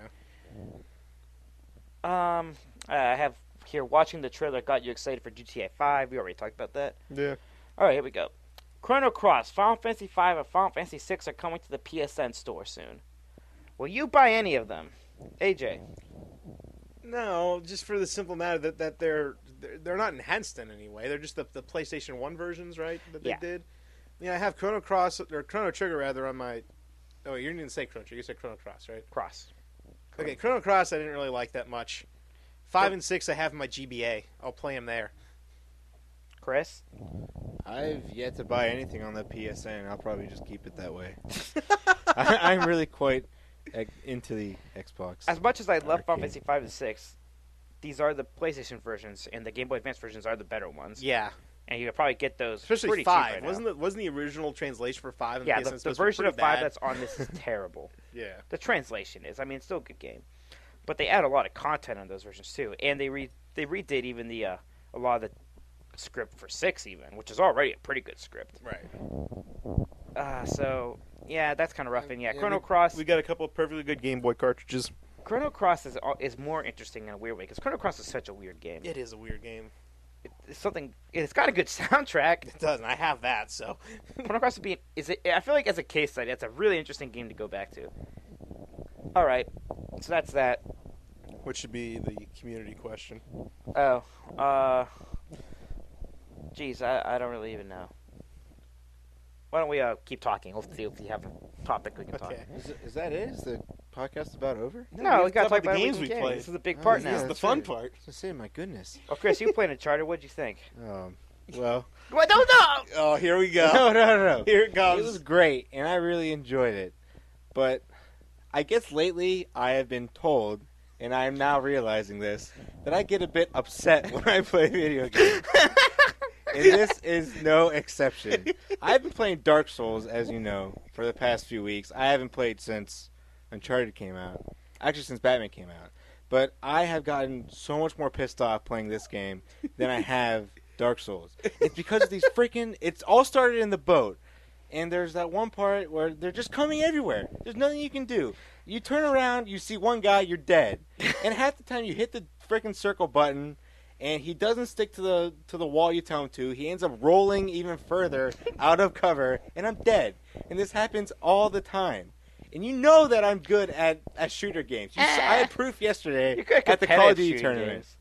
Um, I have here watching the trailer got you excited for G T A five. We already talked about that. Yeah. All right, here we go. Chrono Cross, Final Fantasy five, and Final Fantasy six are coming to the P S N store soon. Will you buy any of them, A J? No, just for the simple matter that, that they're, they're they're not enhanced in any way. They're just the, the PlayStation One versions, right? That they Yeah. did. Yeah, I have Chrono Cross or Chrono Trigger rather on my. Oh, you didn't say Chrono Trigger. You said Chrono Cross, right? Cross. Okay, Chrono Cross I didn't really like that much. Five and six I have in my G B A. I'll play them there. Chris? I've yet to buy anything on the P S N. I'll probably just keep it that way. I, I'm really quite uh, into the Xbox. As much as I love Final arcade. Fantasy five and six, these are the PlayStation versions, and the Game Boy Advance versions are the better ones. Yeah, And you could probably get those especially pretty five. cheap right wasn't now. the wasn't the original translation for five? In Yeah, the, P S N the, the supposed to be version of pretty five bad? that's on this is terrible. Yeah. The translation is. I mean, it's still a good game, but they add a lot of content on those versions too, and they re they redid even the uh, a lot of the script for six even, which is already a pretty good script. Right. Uh, so yeah, that's kind of rough. And yeah, Yeah, Chrono we- Cross. We got a couple of perfectly good Game Boy cartridges. Chrono Cross is al- is more interesting in a weird way because Chrono Cross is such a weird game. It is a weird game. It, it's something. It's got a good soundtrack. It doesn't. I have that, so. Chrono Cross would be. Is it? I feel like as a case study, it's a really interesting game to go back to. All right, so that's that. Which should be the community question. Oh, uh, geez, I, I don't really even know. Why don't we uh keep talking? Let's see if we have a topic we can talk. Okay. Is, it, is that it? Is the podcast about over? No, we got to talk about the games recent we games. played. This is a big Oh, part yeah, now. This is the that's fun right. part. I was gonna say, my goodness. Oh, Chris, you played Uncharted. What'd you think? Um, well, Well, no, no. Oh, here we go. no, no, no, no. Here it It comes. was great, and I really enjoyed it. But I guess lately I have been told, and I am now realizing this, that I get a bit upset when I play video games. And this is no exception. I've been playing Dark Souls, as you know, for the past few weeks. I haven't played since Uncharted came out. Actually, since Batman came out. But I have gotten so much more pissed off playing this game than I have Dark Souls. It's because of these freaking... It's all started in the boat. And there's that one part where they're just coming everywhere. There's nothing you can do. You turn around, you see one guy, you're dead. And half the time you hit the freaking circle button, and he doesn't stick to the to the wall you tell him to. He ends up rolling even further out of cover, and I'm dead. And this happens all the time. And you know that I'm good at, at shooter games. You saw, I had proof yesterday You're good at the Call of Duty shooting tournament. games.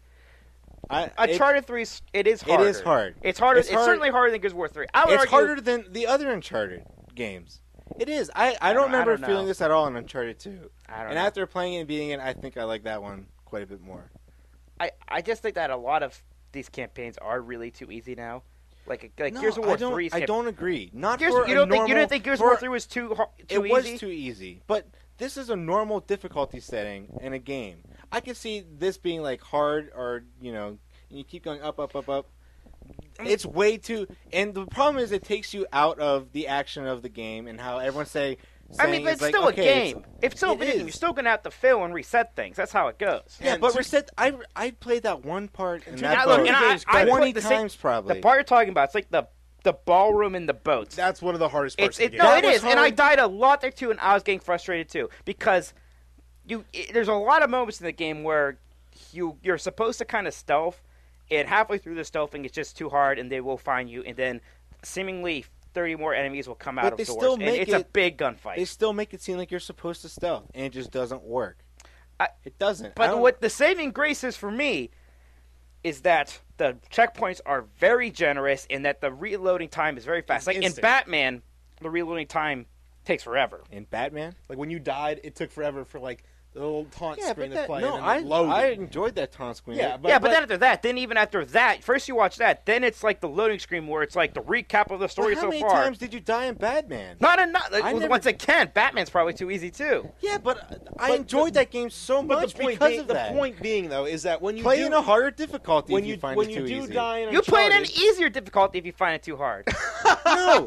I, it- Uncharted three, it is it harder. is hard. It's harder. It's It's, hard- certainly harder than Gears of War three. I would It's argue, harder than the other Uncharted games. It is. I, I don't don't- I remember don't feeling know. this at all in Uncharted two. I don't And know. after playing it and beating it, I think I like that one quite a bit more. I, I just think that a lot of these campaigns are really too easy now. Like like No, Gears of War I don't, three. I don't agree. Not Gears, for you a don't normal, think you didn't think Gears of for- War three was too har- too It was easy? too easy, but this is a normal difficulty setting in a game. I could see this being like hard, or you know, and you keep going up, up, up, up. It's way too. And the problem is, it takes you out of the action of the game and how everyone's say. I saying mean, but it's it's like, still okay, a game. If it's still a it video game, is. you're still gonna have to fail and reset things. That's how it goes. Yeah, And but to- reset. I I played that one part in to that Now, boat look, and I, I twenty played the same- times probably. The part you're talking about, it's like the the ballroom in the boats. That's one of the hardest parts It's of it, the no, game. it That was is, and I hard. died a lot there too, and I was getting frustrated too because you. It, there's a lot of moments in the game where you you're supposed to kind of stealth, and halfway through the stealthing, it's just too hard, and they will find you, and then seemingly thirty more enemies will come out But of they doors, still and make it's a it- big gunfight. They still make it seem like you're supposed to stealth, and it just doesn't work. I- it doesn't. I But don't- what the saving grace is for me is that the checkpoints are very generous and that the reloading time is very fast. It's like in instant. Batman, the reloading time takes forever. in Batman? Like when you died, it took forever for like the little taunt Yeah, screen but to that, play. no, and I then it loaded. I enjoyed that taunt screen. Yeah, It- but, yeah, but, then after that, then even after that, first you watch that, then it's like the loading screen where it's like the recap of the story Well, how so many far. times did you die in Batman? Not enough. Like, I well, never- Once again, Batman's probably too easy too. Yeah, but uh, I But- enjoyed that game so But much the point, because being, of the that. point being though is that when you Play do, in a harder difficulty when if you, you find when it you too do easy. die in You play in an Uncharted- easier difficulty if you find it too hard. no,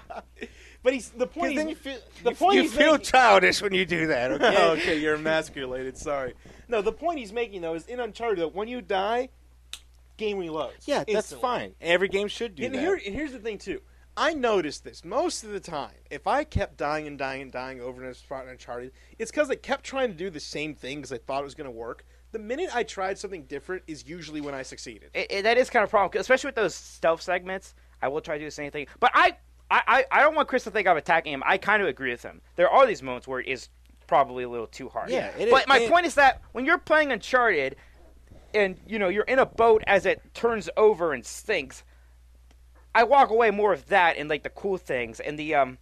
But he's the because point. then he's- you feel the you, point you he's feel making- childish when you do that. Okay, okay, you're emasculated. Sorry. No, the point he's making though is in Uncharted that when you die, game reloads. yeah, that's instantly. fine. Every game should do And that. here, and here's the thing too. I noticed this most of the time. If I kept dying and dying and dying over and over spot in Uncharted, it's because I kept trying to do the same thing because I thought it was going to work. The minute I tried something different is usually when I succeeded. It, it, that is kind of a problem, especially with those stealth segments. I will try to do the same thing, but I, I, I, I don't want Chris to think I'm attacking him. I kind of agree with him. There are these moments where it is probably a little too hard. Yeah, it is. But my And- point is that when you're playing Uncharted, and you know you're in a boat as it turns over and sinks, I walk away more with that and like the cool things and the um,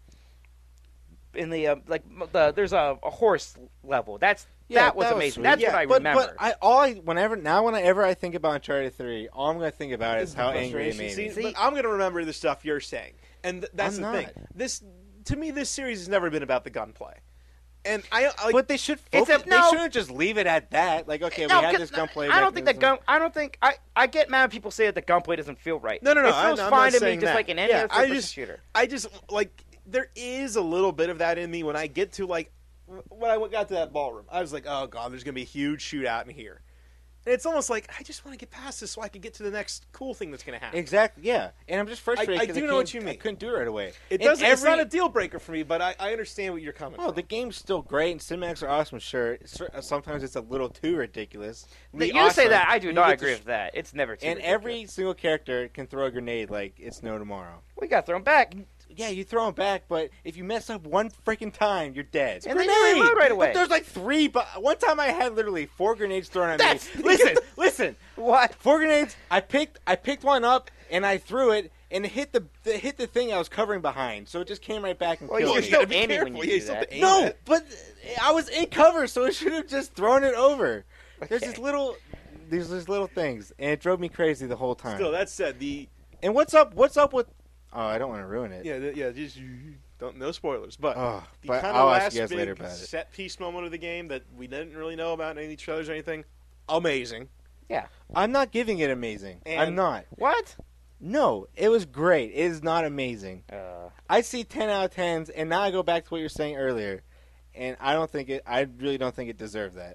in the uh, like the there's a, a horse level. That's Yeah, that was that was amazing. sweet. That's Yeah, what I But, remember. but I all I whenever now whenever I think about Uncharted three, all I'm gonna think about is how angry it made See, me. See- but I'm going to remember the stuff you're saying, and th- that's I'm the not. thing. This, to me, this series has never been about the gunplay, and I, I like. But they should It's focus. a- no. They shouldn't just leave it at that. Like, okay, No, we had 'cause this gunplay. I don't think that mechanism. gun. I don't think I. I get mad when people say that the gunplay doesn't feel right. No, no, no. It feels I, I'm fine not to me, saying just that. like in any yeah, other I first-person just, shooter. I just like there is a little bit of that in me when I get to like when I got to that ballroom. I was like, oh god, there's gonna be a huge shootout in here, and it's almost like I just want to get past this so I can get to the next cool thing that's gonna happen. Exactly. Yeah, and I'm just frustrated. I- I 'cause do know can't- what you mean. I couldn't do it right away. It And doesn't. It's every- not a deal breaker for me, but I, I understand what you're coming Oh, from. the game's still great, and cinematics are awesome. Sure, It's- sometimes it's a little too ridiculous. But The you say awesome, that, I do and not you get to agree sh- with that. It's never too And ridiculous. every single character can throw a grenade like it's no tomorrow. we got thrown back. Yeah, you throw them back, but if you mess up one freaking time, you're dead. And then you reload right away. But there's like three. But one time I had literally four grenades thrown at That's- me. Listen, listen. What? Four grenades. I picked. I picked one up and I threw it, and it hit the it hit the thing I was covering behind. So it just came right back and Well, killed you're me. still gotta be aiming when careful. you Yeah, you do still have that. to aim No, it. but I was in cover, so it should have just thrown it over. There's Okay. these little, these these little things, and it drove me crazy the whole time. Still, that said, the And what's up? What's up with? Oh, I don't want to ruin it. yeah, the, yeah, just don't no spoilers, but. Oh, The but kind I'll of ask last you guys big later about it. set piece moment of the game that we didn't really know about in any trailers or anything, amazing. I'm not giving it amazing. And- I'm not. What? No, it was great. It is not amazing. Uh, I see ten out of tens, and now I go back to what you were saying earlier, and I don't think it. I really don't think it deserved that.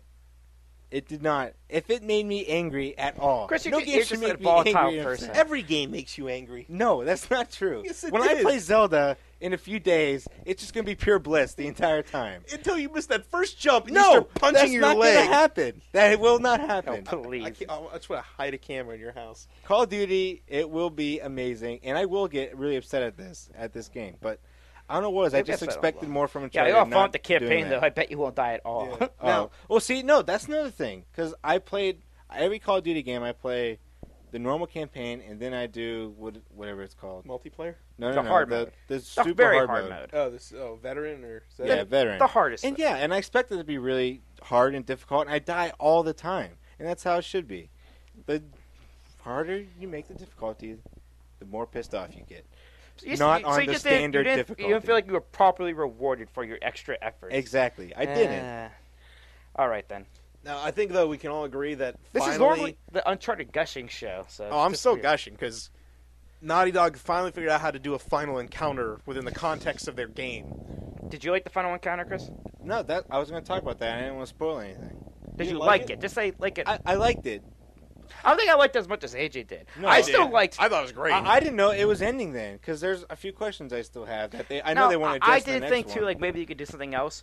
It did not. If it made me angry at all, Chris, you no get- game you're should just a make me volatile angry and person. upset. Every game makes you angry. No, that's not true. Yes, it when I is. play Zelda in a few days, it's just gonna be pure bliss the entire time. Until you miss that first jump and you No, start punching that's your not leg. gonna happen. That will not oh, happen. I, please. can't, I just want to hide a camera in your house. Call of Duty, it will be amazing, and I will get really upset at this at this game. But I don't know what it was. I You'll just get upset expected a lot. more from Yeah, Uncharted. they all not fought the doing campaign, that. though. I bet you won't die at all. Yeah. Oh. Now- well, see, no, that's another thing. Because I played every Call of Duty game. I play the normal campaign, and then I do what, whatever it's called. Multiplayer? No, no, The no, hard the, mode. the The super very hard, hard mode. mode. Oh, this oh veteran or is that Yeah, veteran. The hardest. And though. yeah, and I expect it to be really hard and difficult, and I die all the time, and that's how it should be. The harder you make the difficulty, the more pissed off you get. So you- not so on you the just didn't- standard you didn't, difficulty. You didn't feel like you were properly rewarded for your extra effort. Exactly, I didn't. Uh, all right, then. Now, I think, though, we can all agree that This finally... is normally the Uncharted gushing show. So Oh, I'm just still weird. gushing because Naughty Dog finally figured out how to do a final encounter within the context of their game. Did you like the final encounter, Chris? No, that I was going to talk about that. I didn't want to spoil anything. Did You you, like like it? it? Just say like it. I, I liked it. I don't think I liked it as much as A J did. No, I I still did. liked. I thought it was great. I, I didn't know it was ending then because there's a few questions I still have that they. I know No, they want to. I address the did next think too, one. like maybe you could do something else.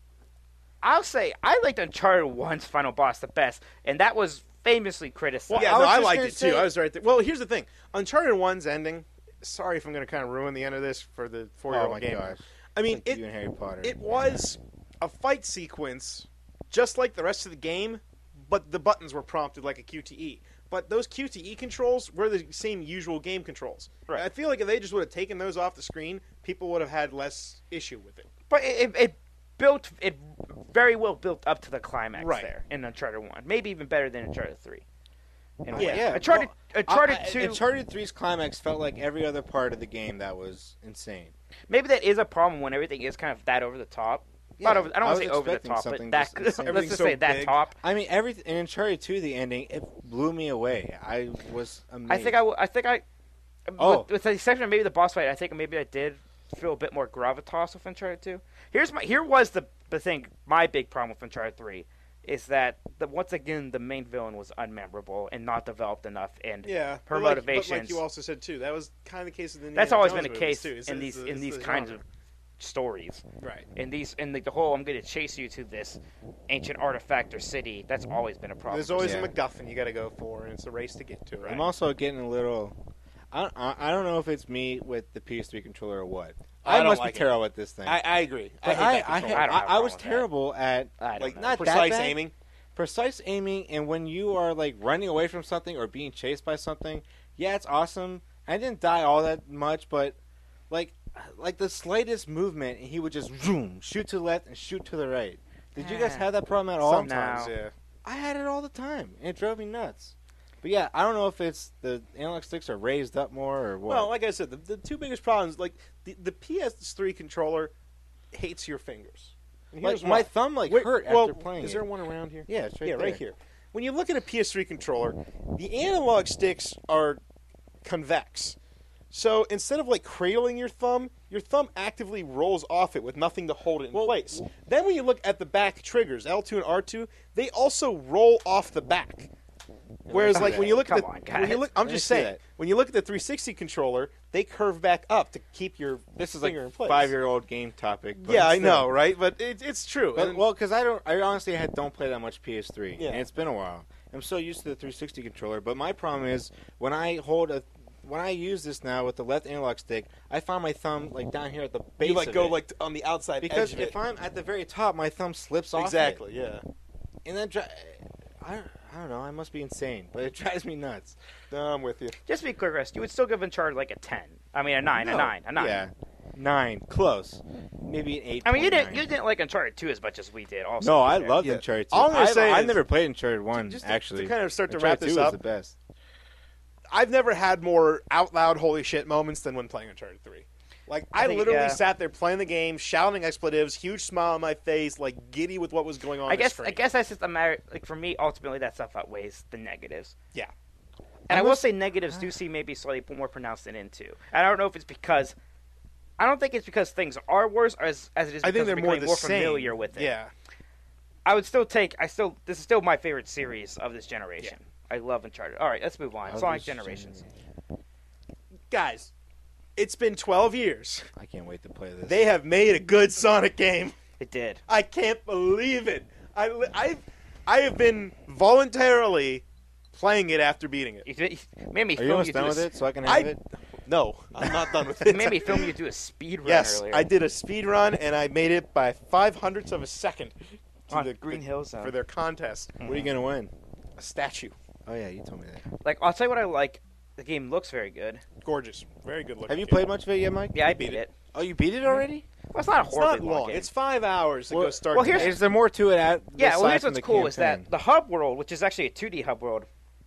I'll say I liked Uncharted one's final boss the best, and that was famously criticized. Well, yeah, I no, was I just liked gonna it too. say- I was right there. Well, here's the thing: Uncharted one's ending. Sorry if I'm going to kind of ruin the end of this for the Oh four-year-old my gamer. gosh! I mean, Like it you and Harry Potter. it was a fight sequence, just like the rest of the game, but the buttons were prompted like a Q T E. But those Q T E controls were the same usual game controls. Right. I feel like if they just would have taken those off the screen, people would have had less issue with it. But it, it, it built it very well built up to the climax Right. there in Uncharted one, maybe even better than Uncharted three. In a Yeah. way. Yeah, Uncharted well, Uncharted I- I- two. Uncharted three's climax felt like every other part of the game that was insane. Maybe that is a problem when everything is kind of that over the top. Not Yeah, over, I don't I want was to say over the expecting top, but something that just insane. let's Everything's just so say that big. top. I mean, everything in Uncharted two, the ending, it blew me away. I was amazed. I think I, w- I think I, Oh. with, with the exception of maybe the boss fight, I think maybe I did feel a bit more gravitas with Uncharted two. Here's my, here was the the thing. My big problem with Uncharted three is that the once again the main villain was unmemorable and not developed enough, and Yeah, her but like, but motivations. like you also said too, that was kind of the case in the. That's Indiana always Jones been the movies, case too. It's- in it's these the- in it's these the kinds genre. of stories. Right. In these in the, the whole I'm going to chase you to this ancient artifact or city. That's always been a problem. There's always Yeah. a MacGuffin you got to go for, and it's a race to get to. Right. I'm also getting a little. I don't, I I don't know if it's me with the P S three controller or what. I I, don't must like be it. terrible at this thing. I, I agree. I But hate I, that I, controller. I don't have a I, I was problem with that. terrible at I don't like know. not Precise that bad. aiming. Precise aiming, and when you are like running away from something or being chased by something, yeah, it's awesome I didn't die all that much, but like like the slightest movement, he would just zoom, shoot to the left and shoot to the right. Did you guys have that problem at all? Sometimes, No. yeah. I had it all the time, and it drove me nuts. But yeah, I don't know if it's the analog sticks are raised up more or what. Well, like I said, the, the two biggest problems, like the, the P S three controller hates your fingers. And like, here's my why. thumb like Wait, hurt well, after playing is it. there one around here? Yeah, it's right yeah, there. right here. When you look at a P S three controller, the analog sticks are convex. So instead of like cradling your thumb, your thumb actively rolls off it with nothing to hold it in place. Then when you look at the back triggers, L two and R two, they also roll off the back. Whereas like when you look at Come the, on, when guys. you look, I'm Let just me see saying, that. when you look at the three sixty controller, they curve back up to keep your This is like finger in place. five-year-old game topic. But Yeah, I still. know, right? But it, it's true. But, And- well, because I don't, I honestly had, don't play that much P S three, Yeah. and it's been a while. I'm so used to the three sixty controller. But my problem is when I hold a, when I use this now with the left analog stick, I find my thumb like down here at the base. you like of go it. like on the outside because edge of if it. I'm at the very top, my thumb slips off. Exactly, it. yeah. And then dri- I, I don't know. I must be insane, but it drives me nuts. No, I'm with you. Just to be clear, Chris, you would still give Uncharted like a ten. I mean, a nine, No. a nine, a nine. Yeah, nine, close, maybe an eight. I mean, you didn't you didn't like Uncharted two as much as we did. Also, No, to be I fair. loved Yeah. Uncharted two. All I'm gonna I've, say I've is- never played Uncharted one Just to, actually. to kind of start to Uncharted wrap two this was up, the best. I've never had more out loud holy shit moments than when playing Uncharted three. Like, I, I think, literally yeah. sat there playing the game, shouting expletives, huge smile on my face, like giddy with what was going on I the guess screen. I guess that's just a matter. Like for me, ultimately, that stuff outweighs the negatives. Yeah. And I I, will must- say negatives do seem maybe slightly more pronounced than into. And I don't know if it's because I don't think it's because things are worse as as it is I because think they're we're more becoming the more same. familiar with it. Yeah. I would still take. I still. This is still my favorite series of this generation. I love Uncharted. All right, let's move on. Of Sonic this Generations. Guys, it's been twelve years. I can't wait to play this. They have made a good Sonic game. It did. I can't believe it. I, I've, I have been voluntarily playing it after beating it. You did- you made me Are you film almost you done do a, with s- it so I can have I- it? No, I'm not done with You it. made me film you do a speed run Yes, earlier. I did a speed run, and I made it by five hundredths of a second to On the Green the- Hill Zone. for their contest. What are you gonna win? A statue, Oh yeah, you told me that. Like I'll tell you what I like. The game looks very good. gorgeous, very good looking. Have you game. played much of it yet, Mike? Yeah, I beat beat it. it. Oh, you beat it already? Well, it's not a It's horribly not long. game. It's five hours to Well- go start. well, to here's- finish. Is there more to it? At, Yeah, well, aside here's from what's the cool is campaign? that the hub world, which is actually a two D hub world,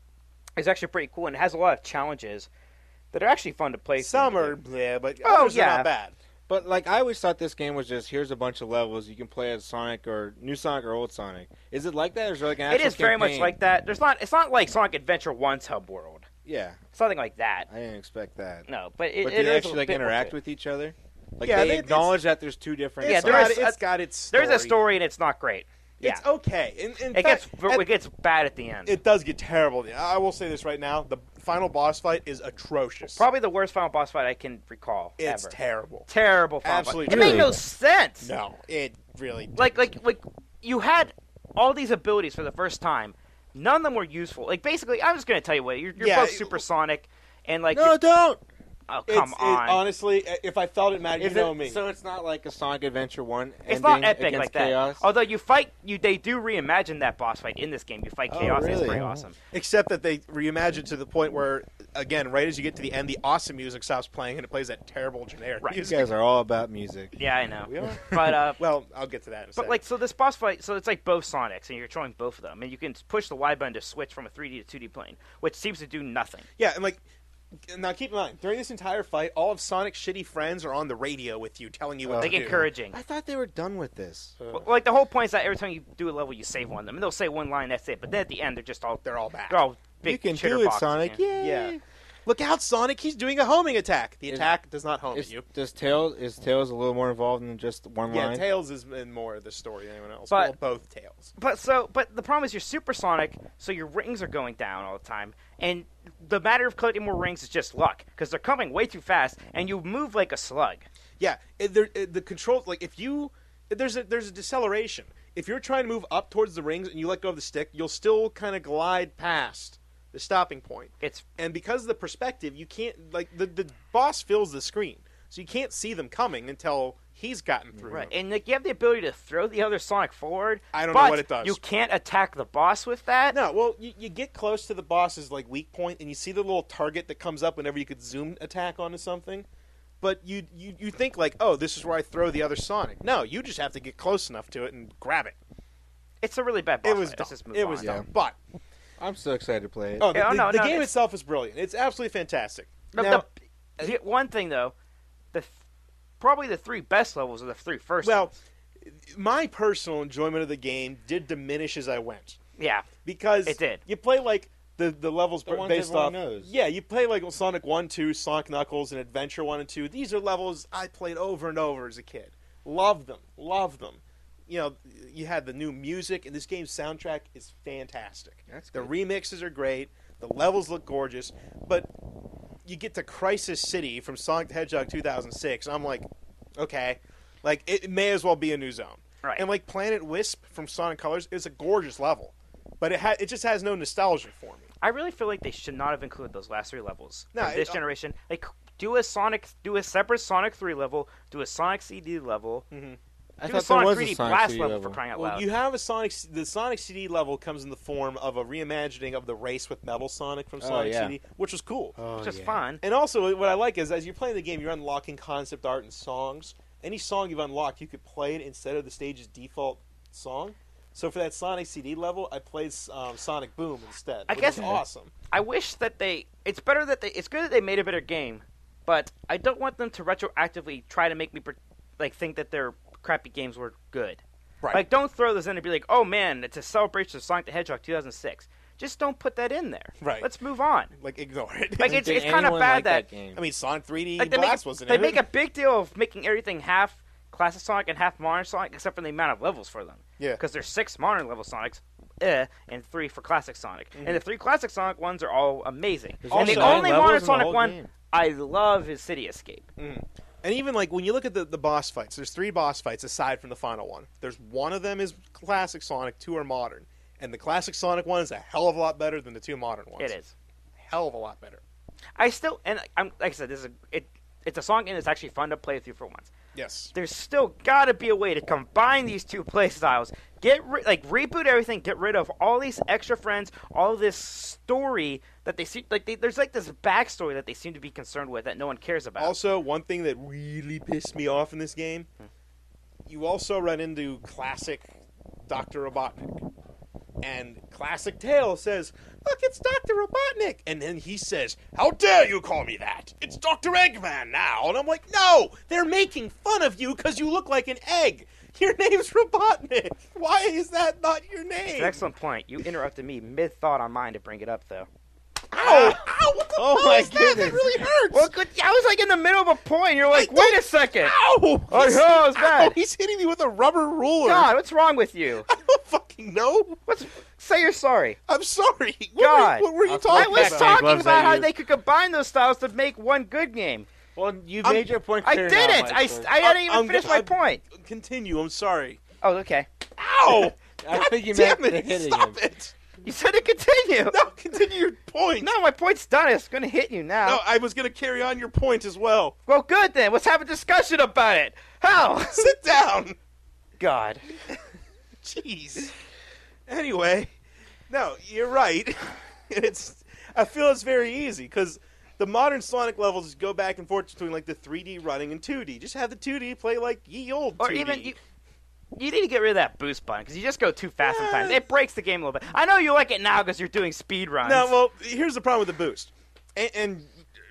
is actually pretty cool and it has a lot of challenges that are actually fun to play. some through. are yeah, but Oh, others are yeah. not bad. But like, I always thought this game was just here's a bunch of levels you can play as Sonic or new Sonic or old Sonic. Is it like that, or is there like an It actual is very much campaign? like that. There's not. It's not like Sonic Adventure One's hub world. Yeah, It's nothing like that. I didn't expect that. No, but it, But it do they is actually a like bit more interact to it. with each other? Like Yeah, they they- acknowledge that there's two different. Yeah, It's there got, is- it's got its story. There's a story and it's not great. Yeah, It's okay. In, in it fact, gets at- it gets bad at the end. it does get terrible. I will say this right now: the final boss fight is atrocious. Probably the worst final boss fight I can recall it's ever. terrible. Terrible final Absolutely boss. It made no Really? sense. No, it really. Like like like you had all these abilities for the first time. None of them were useful. Like basically, I'm just gonna tell you what you're, you're Yeah, both it- supersonic, and like No, you're- don't. oh It's- come it- on. honestly, if I felt it, Matt, you Is know it, me. So it's not like a Sonic Adventure One. It's not ending epic against like that. Chaos? Although you fight, you they do reimagine that boss fight in this game. You fight Oh, Chaos. It's really? pretty Oh. awesome. Except that they reimagined to the point where, again, right as you get to the end, the awesome music stops playing and it plays that terrible generic Right. You music. guys are all about music. Yeah, I know. We are. But uh, Well, I'll get to that in a but second. like so this boss fight, so it's like both Sonics, and you're controlling both of them, and you can push the Y button to switch from a three D to two D plane, which seems to do nothing. yeah, and like, now keep in mind, during this entire fight, all of Sonic's shitty friends are on the radio with you, telling you what Oh. to Like do. encouraging. I thought they were done with this. Uh, Well, like the whole point is that every time you do a level, you save one of them, and they'll say one line, that's it. But then at the end, they're just all they're all back. they're all big you can chitter do it, boxes, Sonic. yeah. Yeah. Yeah. Look out, Sonic! He's doing a homing attack. The Is- attack does not home Is, at you. does Tails is Tails a little more involved than just one Yeah, line? Tails is in more of the story than anyone else. But- well, both Tails. But so, but the problem is you're supersonic, so your rings are going down all the time, and the matter of collecting more rings is just luck because they're coming way too fast, and you move like a slug. Yeah, it, there, it, the control, like if you, there's a there's a deceleration. If you're trying to move up towards the rings and you let go of the stick, you'll still kind of glide past the stopping point. It's And because of the perspective, you can't like the the boss fills the screen, so you can't see them coming until he's gotten through Right, them. and like you have the ability to throw the other Sonic forward. I don't know but what it does. You can't attack the boss with that. No, well, you, you get close to the boss's like weak point, and you see the little target that comes up whenever you could zoom attack onto something. But you, you you think like, oh, this is where I throw the other Sonic. No, you just have to get close enough to it and grab it. It's a really bad boss It was fight. dumb. Let's just move It on. was Yeah. dumb. But I'm so excited to play it. oh, the, Yeah, oh, the- no, the no, game it's- itself is brilliant. It's absolutely fantastic. But Now, the, the one thing though, the th- probably the three best levels are the three first. well, ones. my personal enjoyment of the game did diminish as I went yeah, because It did. You play like the the levels The ones based everyone off. knows. Yeah, you play like Sonic One, Two, Sonic Knuckles, and Adventure One and Two. These are levels I played over and over as a kid. Loved them, loved them. You know, you had the new music, and this game's soundtrack is fantastic. That's the good. remixes are great. The levels look gorgeous, but you get to Crisis City from Sonic the Hedgehog two thousand six, and I'm like, okay, like it may as well be a new zone. Right. And like Planet Wisp from Sonic Colors is a gorgeous level, but it ha- it just has no nostalgia for me. I really feel like they should not have included those last three levels. No, for this it- generation, like do a Sonic, do a separate Sonic three level, do a Sonic C D level, Mm-hmm. I do thought a Sonic there was three D a Sonic Blast C D level, level. for crying out Well, loud. you have a Sonic. The Sonic C D level comes in the form of a reimagining of the race with Metal Sonic from Oh, Sonic yeah. C D, which was cool. Oh, Which is yeah. fun. And also, what I like is as you're playing the game, you're unlocking concept art and songs. Any song you've unlocked, you could play it instead of the stage's default song. So for that Sonic C D level, I played um, Sonic Boom instead. I which guess- is awesome. I wish that they. It's better that they. It's good that they made a better game, but I don't want them to retroactively try to make me per- like think that their crappy games were good. Right. Like, don't throw this in and be like, "Oh man, it's a celebration of Sonic the Hedgehog two thousand six." Just don't put that in there. Right. Let's move on. Like ignore it. Like it's Did it's kind of anyone bad like that, game? I mean, Sonic three D like they Blast make wasn't they in make it. a big deal of making everything half classic Sonic and half modern Sonic, except for the amount of levels for them. Yeah. Because there's six modern level Sonics, eh, and three for classic Sonic, Mm-hmm. and the three classic Sonic ones are all amazing. There's and the also nine only levels modern in the Sonic whole one game. I love is City Escape. And even like when you look at the, the boss fights, there's three boss fights aside from the final one. There's one of them is classic Sonic, two are modern, and the classic Sonic one is a hell of a lot better than the two modern ones. It is. hell of a lot better. I still and I'm like I said, this is a, it. It's a song and it's actually fun to play through for once. Yes. There's still got to be a way to combine these two play styles. Get ri- like reboot everything. Get rid of all these extra friends, all this story that they see. Like they, there's like this backstory that they seem to be concerned with that no one cares about. Also, one thing that really pissed me off in this game, you also run into classic Doctor Robotnik. And classic Tails says, "Look, it's Doctor Robotnik." And then he says, "How dare you call me that? It's Doctor Eggman now." And I'm like, "No, they're making fun of you because you look like an egg. Your name's Robotnik. Why is that not your It's name?" an excellent point. You interrupted me mid thought on mine to bring it up though. Ow! Ow! What the Oh hell my is that? That goodness. really hurts. Well, good. I was like in the middle of a point. You're like, I wait don't- a second. Ow! Oh, He's- no, it's ow, bad. He's hitting me with a rubber ruler. God, what's wrong with you? I don't fucking know. What's say you're sorry. I'm sorry. What God. were, what were you I'll talking I was about? Pac-Man talking gloves about at how you. they could combine those styles to make one good game. Well, you I'm- made your point I clear now, didn't. I, Mike, I didn't even I'm- finish my I'm- point. Continue. I'm sorry. Oh, okay. Ow! I God think you damn meant it! hitting Stop him. it! You said to continue. No, continue your point. No, my point's done. It's going to hit you now. No, I was going to carry on your point as well. Well, good then. Let's have a discussion about it. How? Sit down. God. Jeez. Anyway, no, you're right. It's. I feel it's very easy because the modern Sonic levels go back and forth between like the three D running and two D. Just have the two D play like ye old Or two D. even you. You need to get rid of that boost button because you just go too fast Yeah. sometimes. It breaks the game a little bit. I know you like it now because you're doing speed runs. No, well, here's the problem with the boost, and, and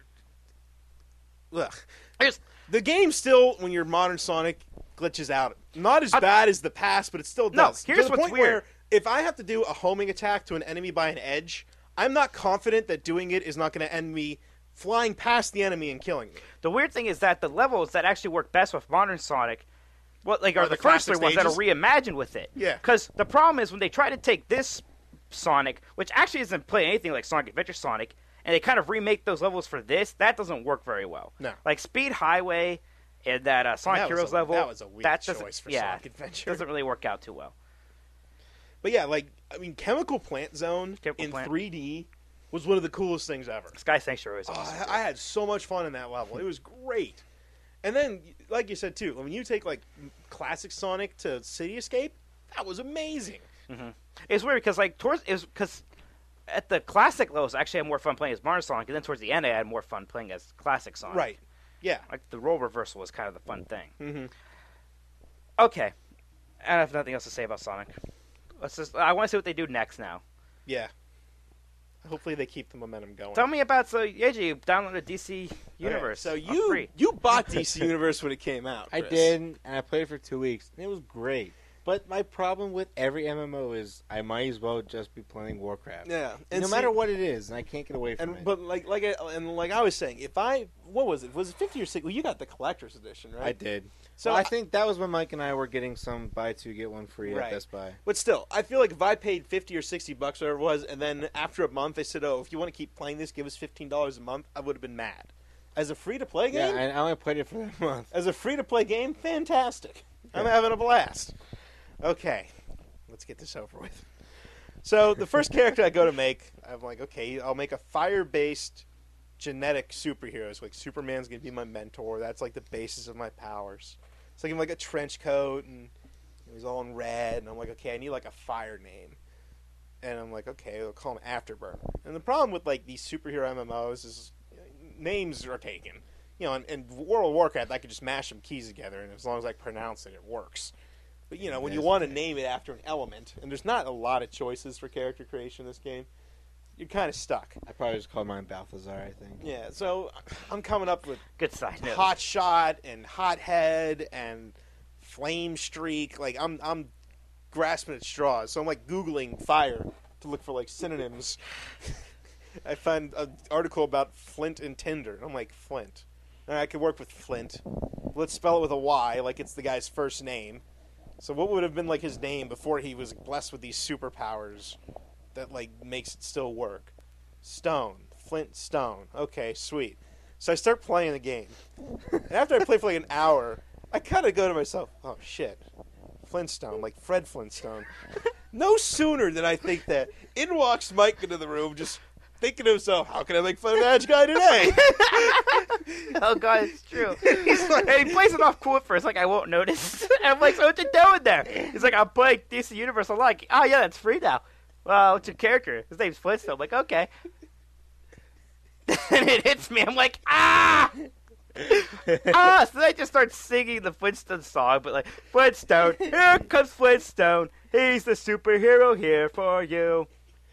ugh. Here's- the game still, when you're modern Sonic, glitches out. Not as I- bad as the past, but it still No, does. here's to the what's point weird. Where if I have to do a homing attack to an enemy by an edge, I'm not confident that doing it is not going to end me flying past the enemy and killing me. The weird thing is that the levels that actually work best with modern Sonic, what like are Are the, the first three classic ones that are stages? reimagined with it. Yeah. Because the problem is when they try to take this Sonic, which actually doesn't play anything like Sonic Adventure Sonic, and they kind of remake those levels for this, that doesn't work very well. No. Like Speed Highway and that uh, Sonic That was Heroes a- level. that was a weird that doesn't- choice for yeah, Sonic Adventure. Doesn't really work out too well. But yeah, like I mean, Chemical Plant Zone Chemical in Plant. three D was one of the coolest things ever. Sky Sanctuary is Oh, awesome. I, I had so much fun in that level. It was great. And then like you said too, when you take like classic Sonic to City Escape, that was amazing. Mm-hmm. It's weird because like towards is because at the classic levels, actually, I had more fun playing as Mario Sonic, and then towards the end, I had more fun playing as classic Sonic. Right. Yeah. Like the role reversal was kind of the fun thing. Mm-hmm. Okay, I have nothing else to say about Sonic. Let's just. I want to see what they do next now. Yeah. Hopefully they keep the momentum going. Tell me about so A J. You downloaded D C Universe. Okay, so for you free. you bought D C Universe when it came out. I Chris. did, and I played it for two weeks, and it was great. But my problem with every M M O is I might as well just be playing Warcraft. Yeah, no see- matter what it is, and I can't get away from And it. but like like I, and like I was saying, if I what was it? Was it fifty or sixty? Well, you got the collector's edition, right? I did. So So I I- think that was when Mike and I were getting some buy two get one free Right. at Best Buy. But still, I feel like if I paid fifty or sixty bucks, whatever it was, and then after a month they said, "Oh, if you want to keep playing this, give us fifteen dollars a month," I would have been mad. As a free to play Yeah, game, and I only played it for that month. as a free to play game, fantastic. I'm Yeah. having a blast. Okay, let's get this over with. So the first character I go to make, I'm like, okay, I'll make a fire-based genetic superhero. So like Superman's gonna be my mentor. That's like the basis of my powers. So I give him like a trench coat and he's all in red. And I'm like, okay, I need like a fire name. And I'm like, okay, I'll call him Afterburner. And the problem with like these superhero M M Os is you know, names are taken. You know, in, in World of Warcraft, I could just mash some keys together, and as long as I pronounce it, it works. But you know, when you Yes. want to name it after an element, and there's not a lot of choices for character creation in this game, you're kind of stuck. I probably just called mine Balthazar, I think. Yeah, so I'm coming up with Good side note. Hot Shot and Hothead and Flame Streak. Like I'm, I'm grasping at straws. So I'm like googling fire to look for like synonyms. I find an article about Flint and Tinder. And I'm like Flint. All right, I could work with Flint. Let's spell it with a Y, like it's the guy's first name. So what would have been like his name before he was blessed with these superpowers that like makes it still work? Stone. Flint Stone. Okay, sweet. So I start playing the game. And after I play for like an hour, I kind of go to myself, oh shit. Flintstone, like Fred Flintstone. No sooner did I think that, in walks Mike into the room just thinking to himself, how can I make fun of Edge Guy today? Oh god, it's true. He's like, and he plays it off cool at first, like I won't notice. And I'm like, so what you doing there? He's like, I'm playing D C Universe. I'm like, oh yeah, that's free now. Well, what's your character? His name's Flintstone. I'm like, okay. And it hits me. I'm like, ah! Ah! So then I just start singing the Flintstone song, but like, Flintstone, here comes Flintstone. He's the superhero here for you.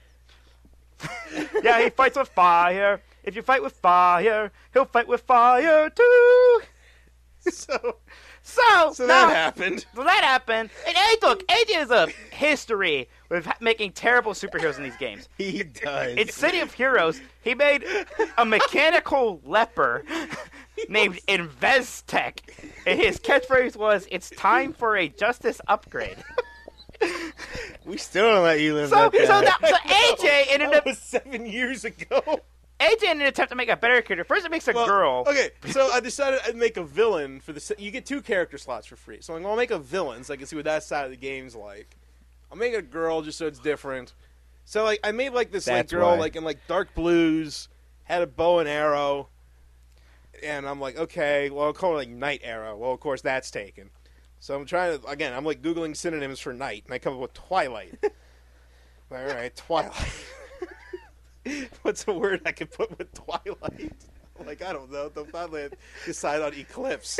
Yeah, he fights with fire. If you fight with fire, he'll fight with fire too. so So, so now, that happened. So that happened. And hey, look, A J has a history with ha- making terrible superheroes in these games. He does. In City of Heroes, he made a mechanical leper named Investec. And his catchphrase was, it's time for a justice upgrade. We still don't let you live So, that so, down. that, so A J ended That up, was seven years ago. A J in an attempt to make a better character. First it makes a Well, girl. Okay, so I decided I'd make a villain for the. se- You get two character slots for free, so I'm gonna make a villain so I can see what that side of the game's like. I'll make a girl just so it's different. So like I made like this like That's girl why. like in like dark blues, had a bow and arrow, and I'm like, okay, well I'll call her like Night Arrow. Well, of course that's taken. So I'm trying to again. I'm like googling synonyms for night, and I come up with Twilight. All right, Twilight. What's a word I could put with Twilight? Like, I don't know. They'll finally decide on Eclipse.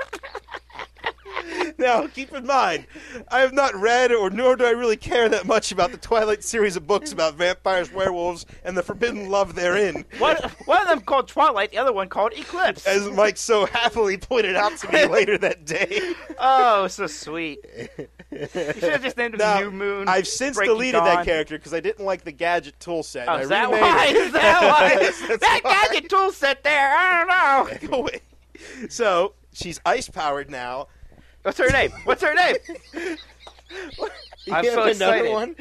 Now, keep in mind, I have not read or nor do I really care that much about the Twilight series of books about vampires, werewolves, and the forbidden love therein. One, one of them called Twilight, the other one called Eclipse. As Mike so happily pointed out to me later that day. Oh, so sweet. You should have just named him Now, New Moon. I've since Breaking deleted Dawn. that character because I didn't like the gadget tool set. Oh, and is I that remade why? it. Is that why? That's that why. gadget tool set there, I don't know. Go away. So, she's ice-powered now. What's her name? What's her name? You I'm have so another excited. one?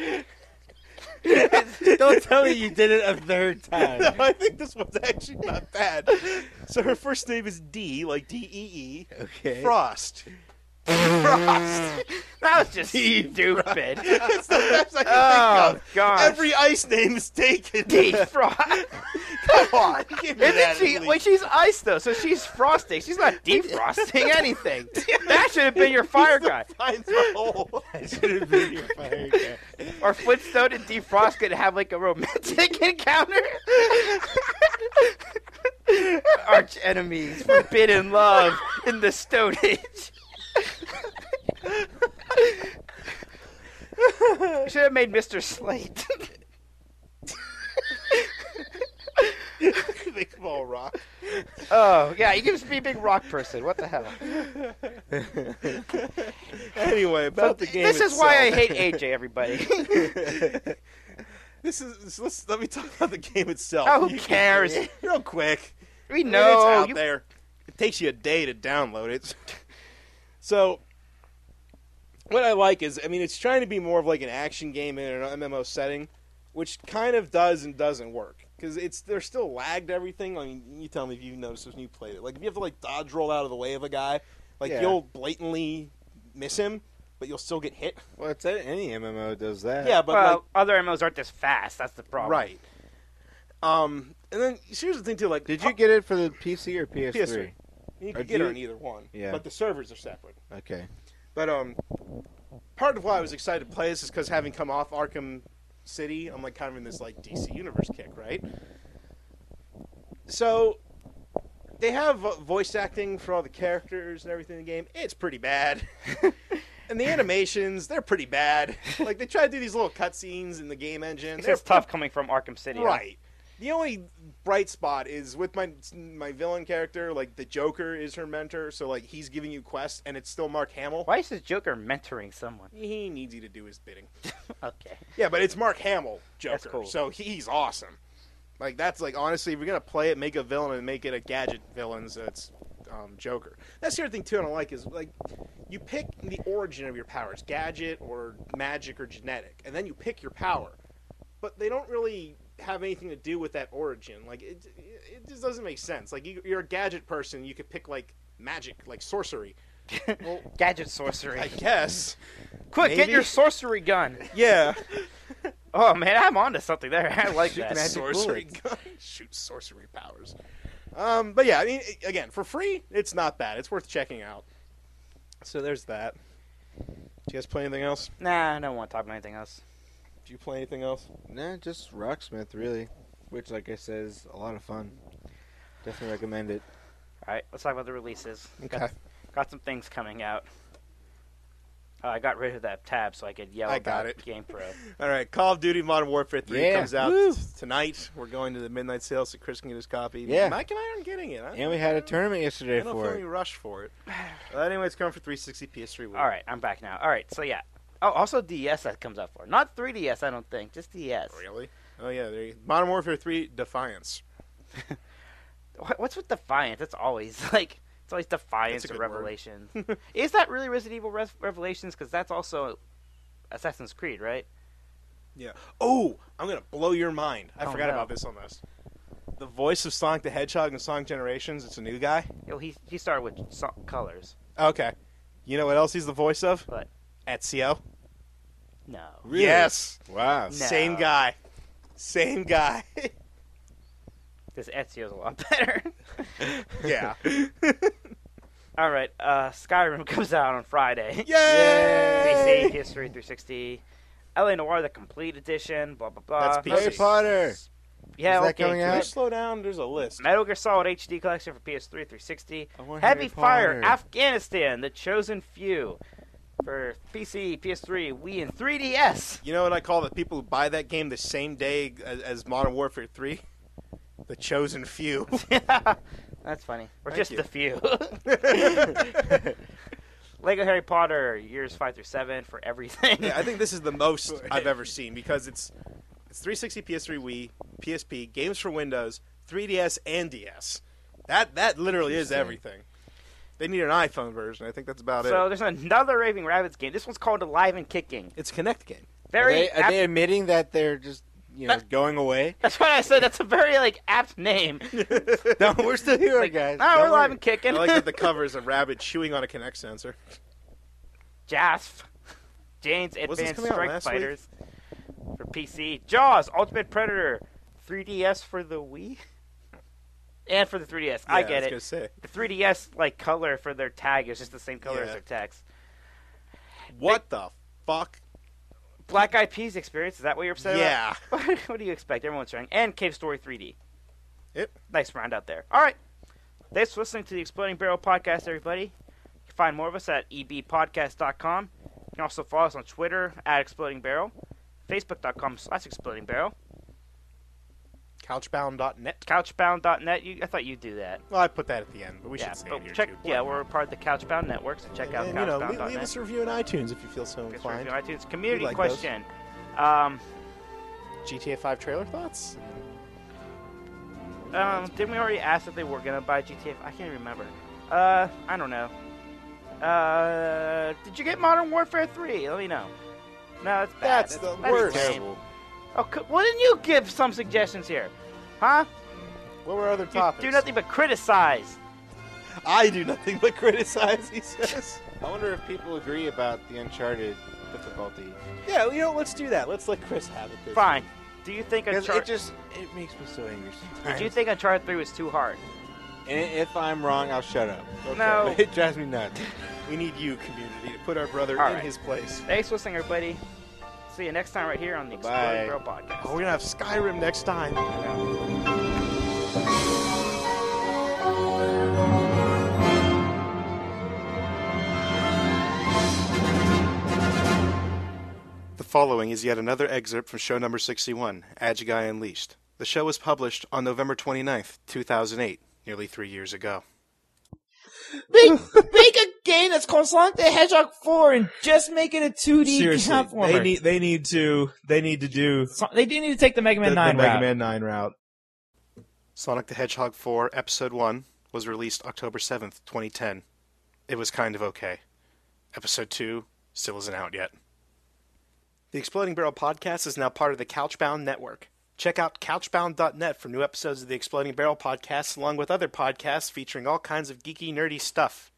Don't tell me you did it a third time. No, I think this one's actually not bad. So her first name is D, like D E E. Okay. Frost. Frost. That was just Deep stupid. It's the best I can Oh, think of. gosh. Every ice name is taken. Defrost. Come on. Give me Isn't that she? at Wait, least. she's ice though, so she's frosting. She's not defrosting anything. That should have been your fire guy. Finds the hole. That should have been your fire guy. Or Flintstone and Defrost could have like a romantic encounter. Arch enemies, forbidden love in the Stone Age. Should have made Mister Slate. Make them all rock. Oh yeah, you can just be a big rock person. What the hell? Anyway, about the game This is why I itself. hate A J. Everybody. This is. Let's let me talk about the game itself. Oh, who You- cares? Real quick. We It's know. out You- there. It takes you a day to download it. So, what I like is, I mean, it's trying to be more of like an action game in an M M O setting, which kind of does and doesn't work because it's they're still lagged everything. I mean, you tell me if you noticed this when you played it. Like if you have to like dodge roll out of the way of a guy, like Yeah. you'll blatantly miss him, but you'll still get hit. Well, it's any M M O does that. Yeah, but well, like other M M Os aren't this fast. That's the problem. right. Um, and then here's the thing too. Like, Did you get it for the P C or P S three? P S three. You Or can do get it you- on either one. Yeah. But the servers are separate. Okay. But um, part of why I was excited to play this is because having come off Arkham City, I'm like kind of in this like D C Universe kick, right? So they have uh, voice acting for all the characters and everything in the game. It's pretty bad. And the animations, they're pretty bad. Like they try to do these little cutscenes in the game engine. It's They're just tough coming from Arkham City. huh? Right. The only bright spot is with my my villain character, like the Joker is her mentor, so like he's giving you quests, and it's still Mark Hamill. Why is this Joker mentoring someone? He needs you to do his bidding. Okay. Yeah, but it's Mark Hamill Joker, That's cool. so he's awesome. Like that's like honestly, if you're gonna play it, make a villain and make it a gadget villain, so it's um, Joker. That's the other thing too. I don't like is like you pick the origin of your powers, gadget or magic or genetic, and then you pick your power, but they don't really have anything to do with that origin. Like it, it just doesn't make sense. Like you, you're a gadget person, you could pick like magic, like sorcery. Well, Gadget sorcery. I guess. Quick, get maybe. your sorcery gun. Yeah. Oh man, I'm onto something there. I like Shoot that. sorcery gun. Shoot sorcery powers. Um, but yeah, I mean, i- again, for free, it's not bad. It's worth checking out. So there's that. Did you guys play anything else? Nah, I don't want to talk about anything else. Did you play anything else? Nah, just Rocksmith, really. Which, like I said, is a lot of fun. Definitely recommend it. All right, let's talk about the releases. Okay. Got, got some things coming out. Uh, I got rid of that tab so I could yell I about got it. GamePro. All right, Call of Duty Modern Warfare three Yeah. comes out Woo. tonight. We're going to the midnight sale so Chris can get his copy. Yeah. Mike and I aren't getting it. I, And we had a tournament I yesterday don't for feel it. any rush for it. Uh, anyway, it's coming for three sixty P S three. Wii. All right, I'm back now. All right, so yeah. Oh, also D S that comes out for. Not three D S, I don't think. Just D S. Really? Oh yeah, there you Modern Warfare three Defiance. What- What's with Defiance? It's always like it's always Defiance That's a or good word. Revelations. Is that really Resident Evil Res- Revelations? Because that's also Assassin's Creed, right? Yeah. Oh, I'm gonna blow your mind. I Oh, forgot no. about this on this. The voice of Sonic the Hedgehog in Sonic Generations. It's a new guy. Yo, he he started with so- colors. Okay. You know what else he's the voice of? What? Ezio. No. Really? Yes. Wow. No. Same guy. Same guy. Because Ezio's a lot better. yeah. All right, uh, Skyrim comes out on Friday. P C, Yay! P S three, three sixty. L A Noire, the complete edition. Blah blah blah. That's P C. Harry Potter. Yeah, Is that okay. coming Can out? you slow down? There's a list. Metal Gear Solid H D collection for P S three, three sixty. I want Heavy Harry Fire, Potter. Afghanistan, The Chosen Few for P C, P S three, Wii, and three D S. You know what I call the people who buy that game the same day as, as Modern Warfare three? The chosen few. That's funny. Or Thank just you. the few. Lego Harry Potter, years five through seven for everything. Yeah, I think this is the most I've ever seen because it's it's three sixty, P S three, Wii, P S P, games for Windows, three D S, and D S. That that literally is Interesting. everything. They need an iPhone version. I think that's about So it. there's another Raving Rabbits game. This one's called Alive and Kicking. It's a Connect game. Are Very. they, are apt- they admitting that they're just, you know, That- going away? That's what I said. That's a very like apt name. No, we're still here, Like, guys. No, Don't we're worry. alive and I kicking. like that the cover is a rabbit chewing on a Connect sensor. Jasp. Jane's Wasn't this Advanced coming out Strike last week? Fighters for P C. Jaws Ultimate Predator three D S for the Wii and for the three D S. I Yeah, get I it. was gonna say. The three D S like color for their tag is just the same color as Yeah. their text. What the fuck? Black Eyed Peas experience. Is that what you're upset Yeah. about? What do you expect? Everyone's trying. And Cave Story three D. Yep. Nice round out there. All right. Thanks for listening to the Exploding Barrel Podcast, everybody. You can find more of us at e b podcast dot com. You can also follow us on Twitter at Exploding Barrel, facebook dot com slash Exploding Barrel, Couchbound dot net. couchbound dot net. You, I thought you'd do that. Well, I put that at the end, but we yeah, should say but it here check, too. yeah, we're part of the Couchbound Network, so check out and, you know, couchbound leave, dot leave net. us a review in iTunes if you feel so Guess inclined. review on iTunes. Community like those. question. Um, G T A five trailer thoughts? um, didn't we already ask if they were gonna buy G T A? I can't remember. Uh, I don't know. Uh, did you get Modern Warfare three? Let me know. No, it's bad. That's It's- the that's worst. lame. Terrible. Oh, co- why didn't you give some suggestions here? Huh? What were other You topics? do nothing but criticize. I do nothing but criticize, he says. I wonder if people agree about the Uncharted difficulty. Yeah, you know, let's do that. Let's let Chris have it this Fine. Do you think Because Uncharted? it just it makes me so angry sometimes. Did you think Uncharted three was too hard? And if I'm wrong, I'll shut up. No. It drives me nuts. We need you, community, to put our brother All in right. his place. Thanks for listening, everybody. See you next time right here on the Bye. Exploding Barrel Podcast. Oh, we're gonna have Skyrim next time. The following is yet another excerpt from show number sixty-one, Agigai Unleashed. The show was published on November twenty-ninth, two thousand eight, nearly three years ago. Make, make a game that's called Sonic the Hedgehog four and just make it a two D Seriously, platformer. they need they need to they need to do So- they do need to take the Mega Man the, the nine Mega route. Man nine route. Sonic the Hedgehog four, Episode one, was released October seventh, twenty ten. It was kind of okay. Episode two still isn't out yet. The Exploding Barrel Podcast is now part of the Couchbound Network. Check out couchbound dot net for new episodes of the Exploding Barrel Podcast, along with other podcasts featuring all kinds of geeky, nerdy stuff.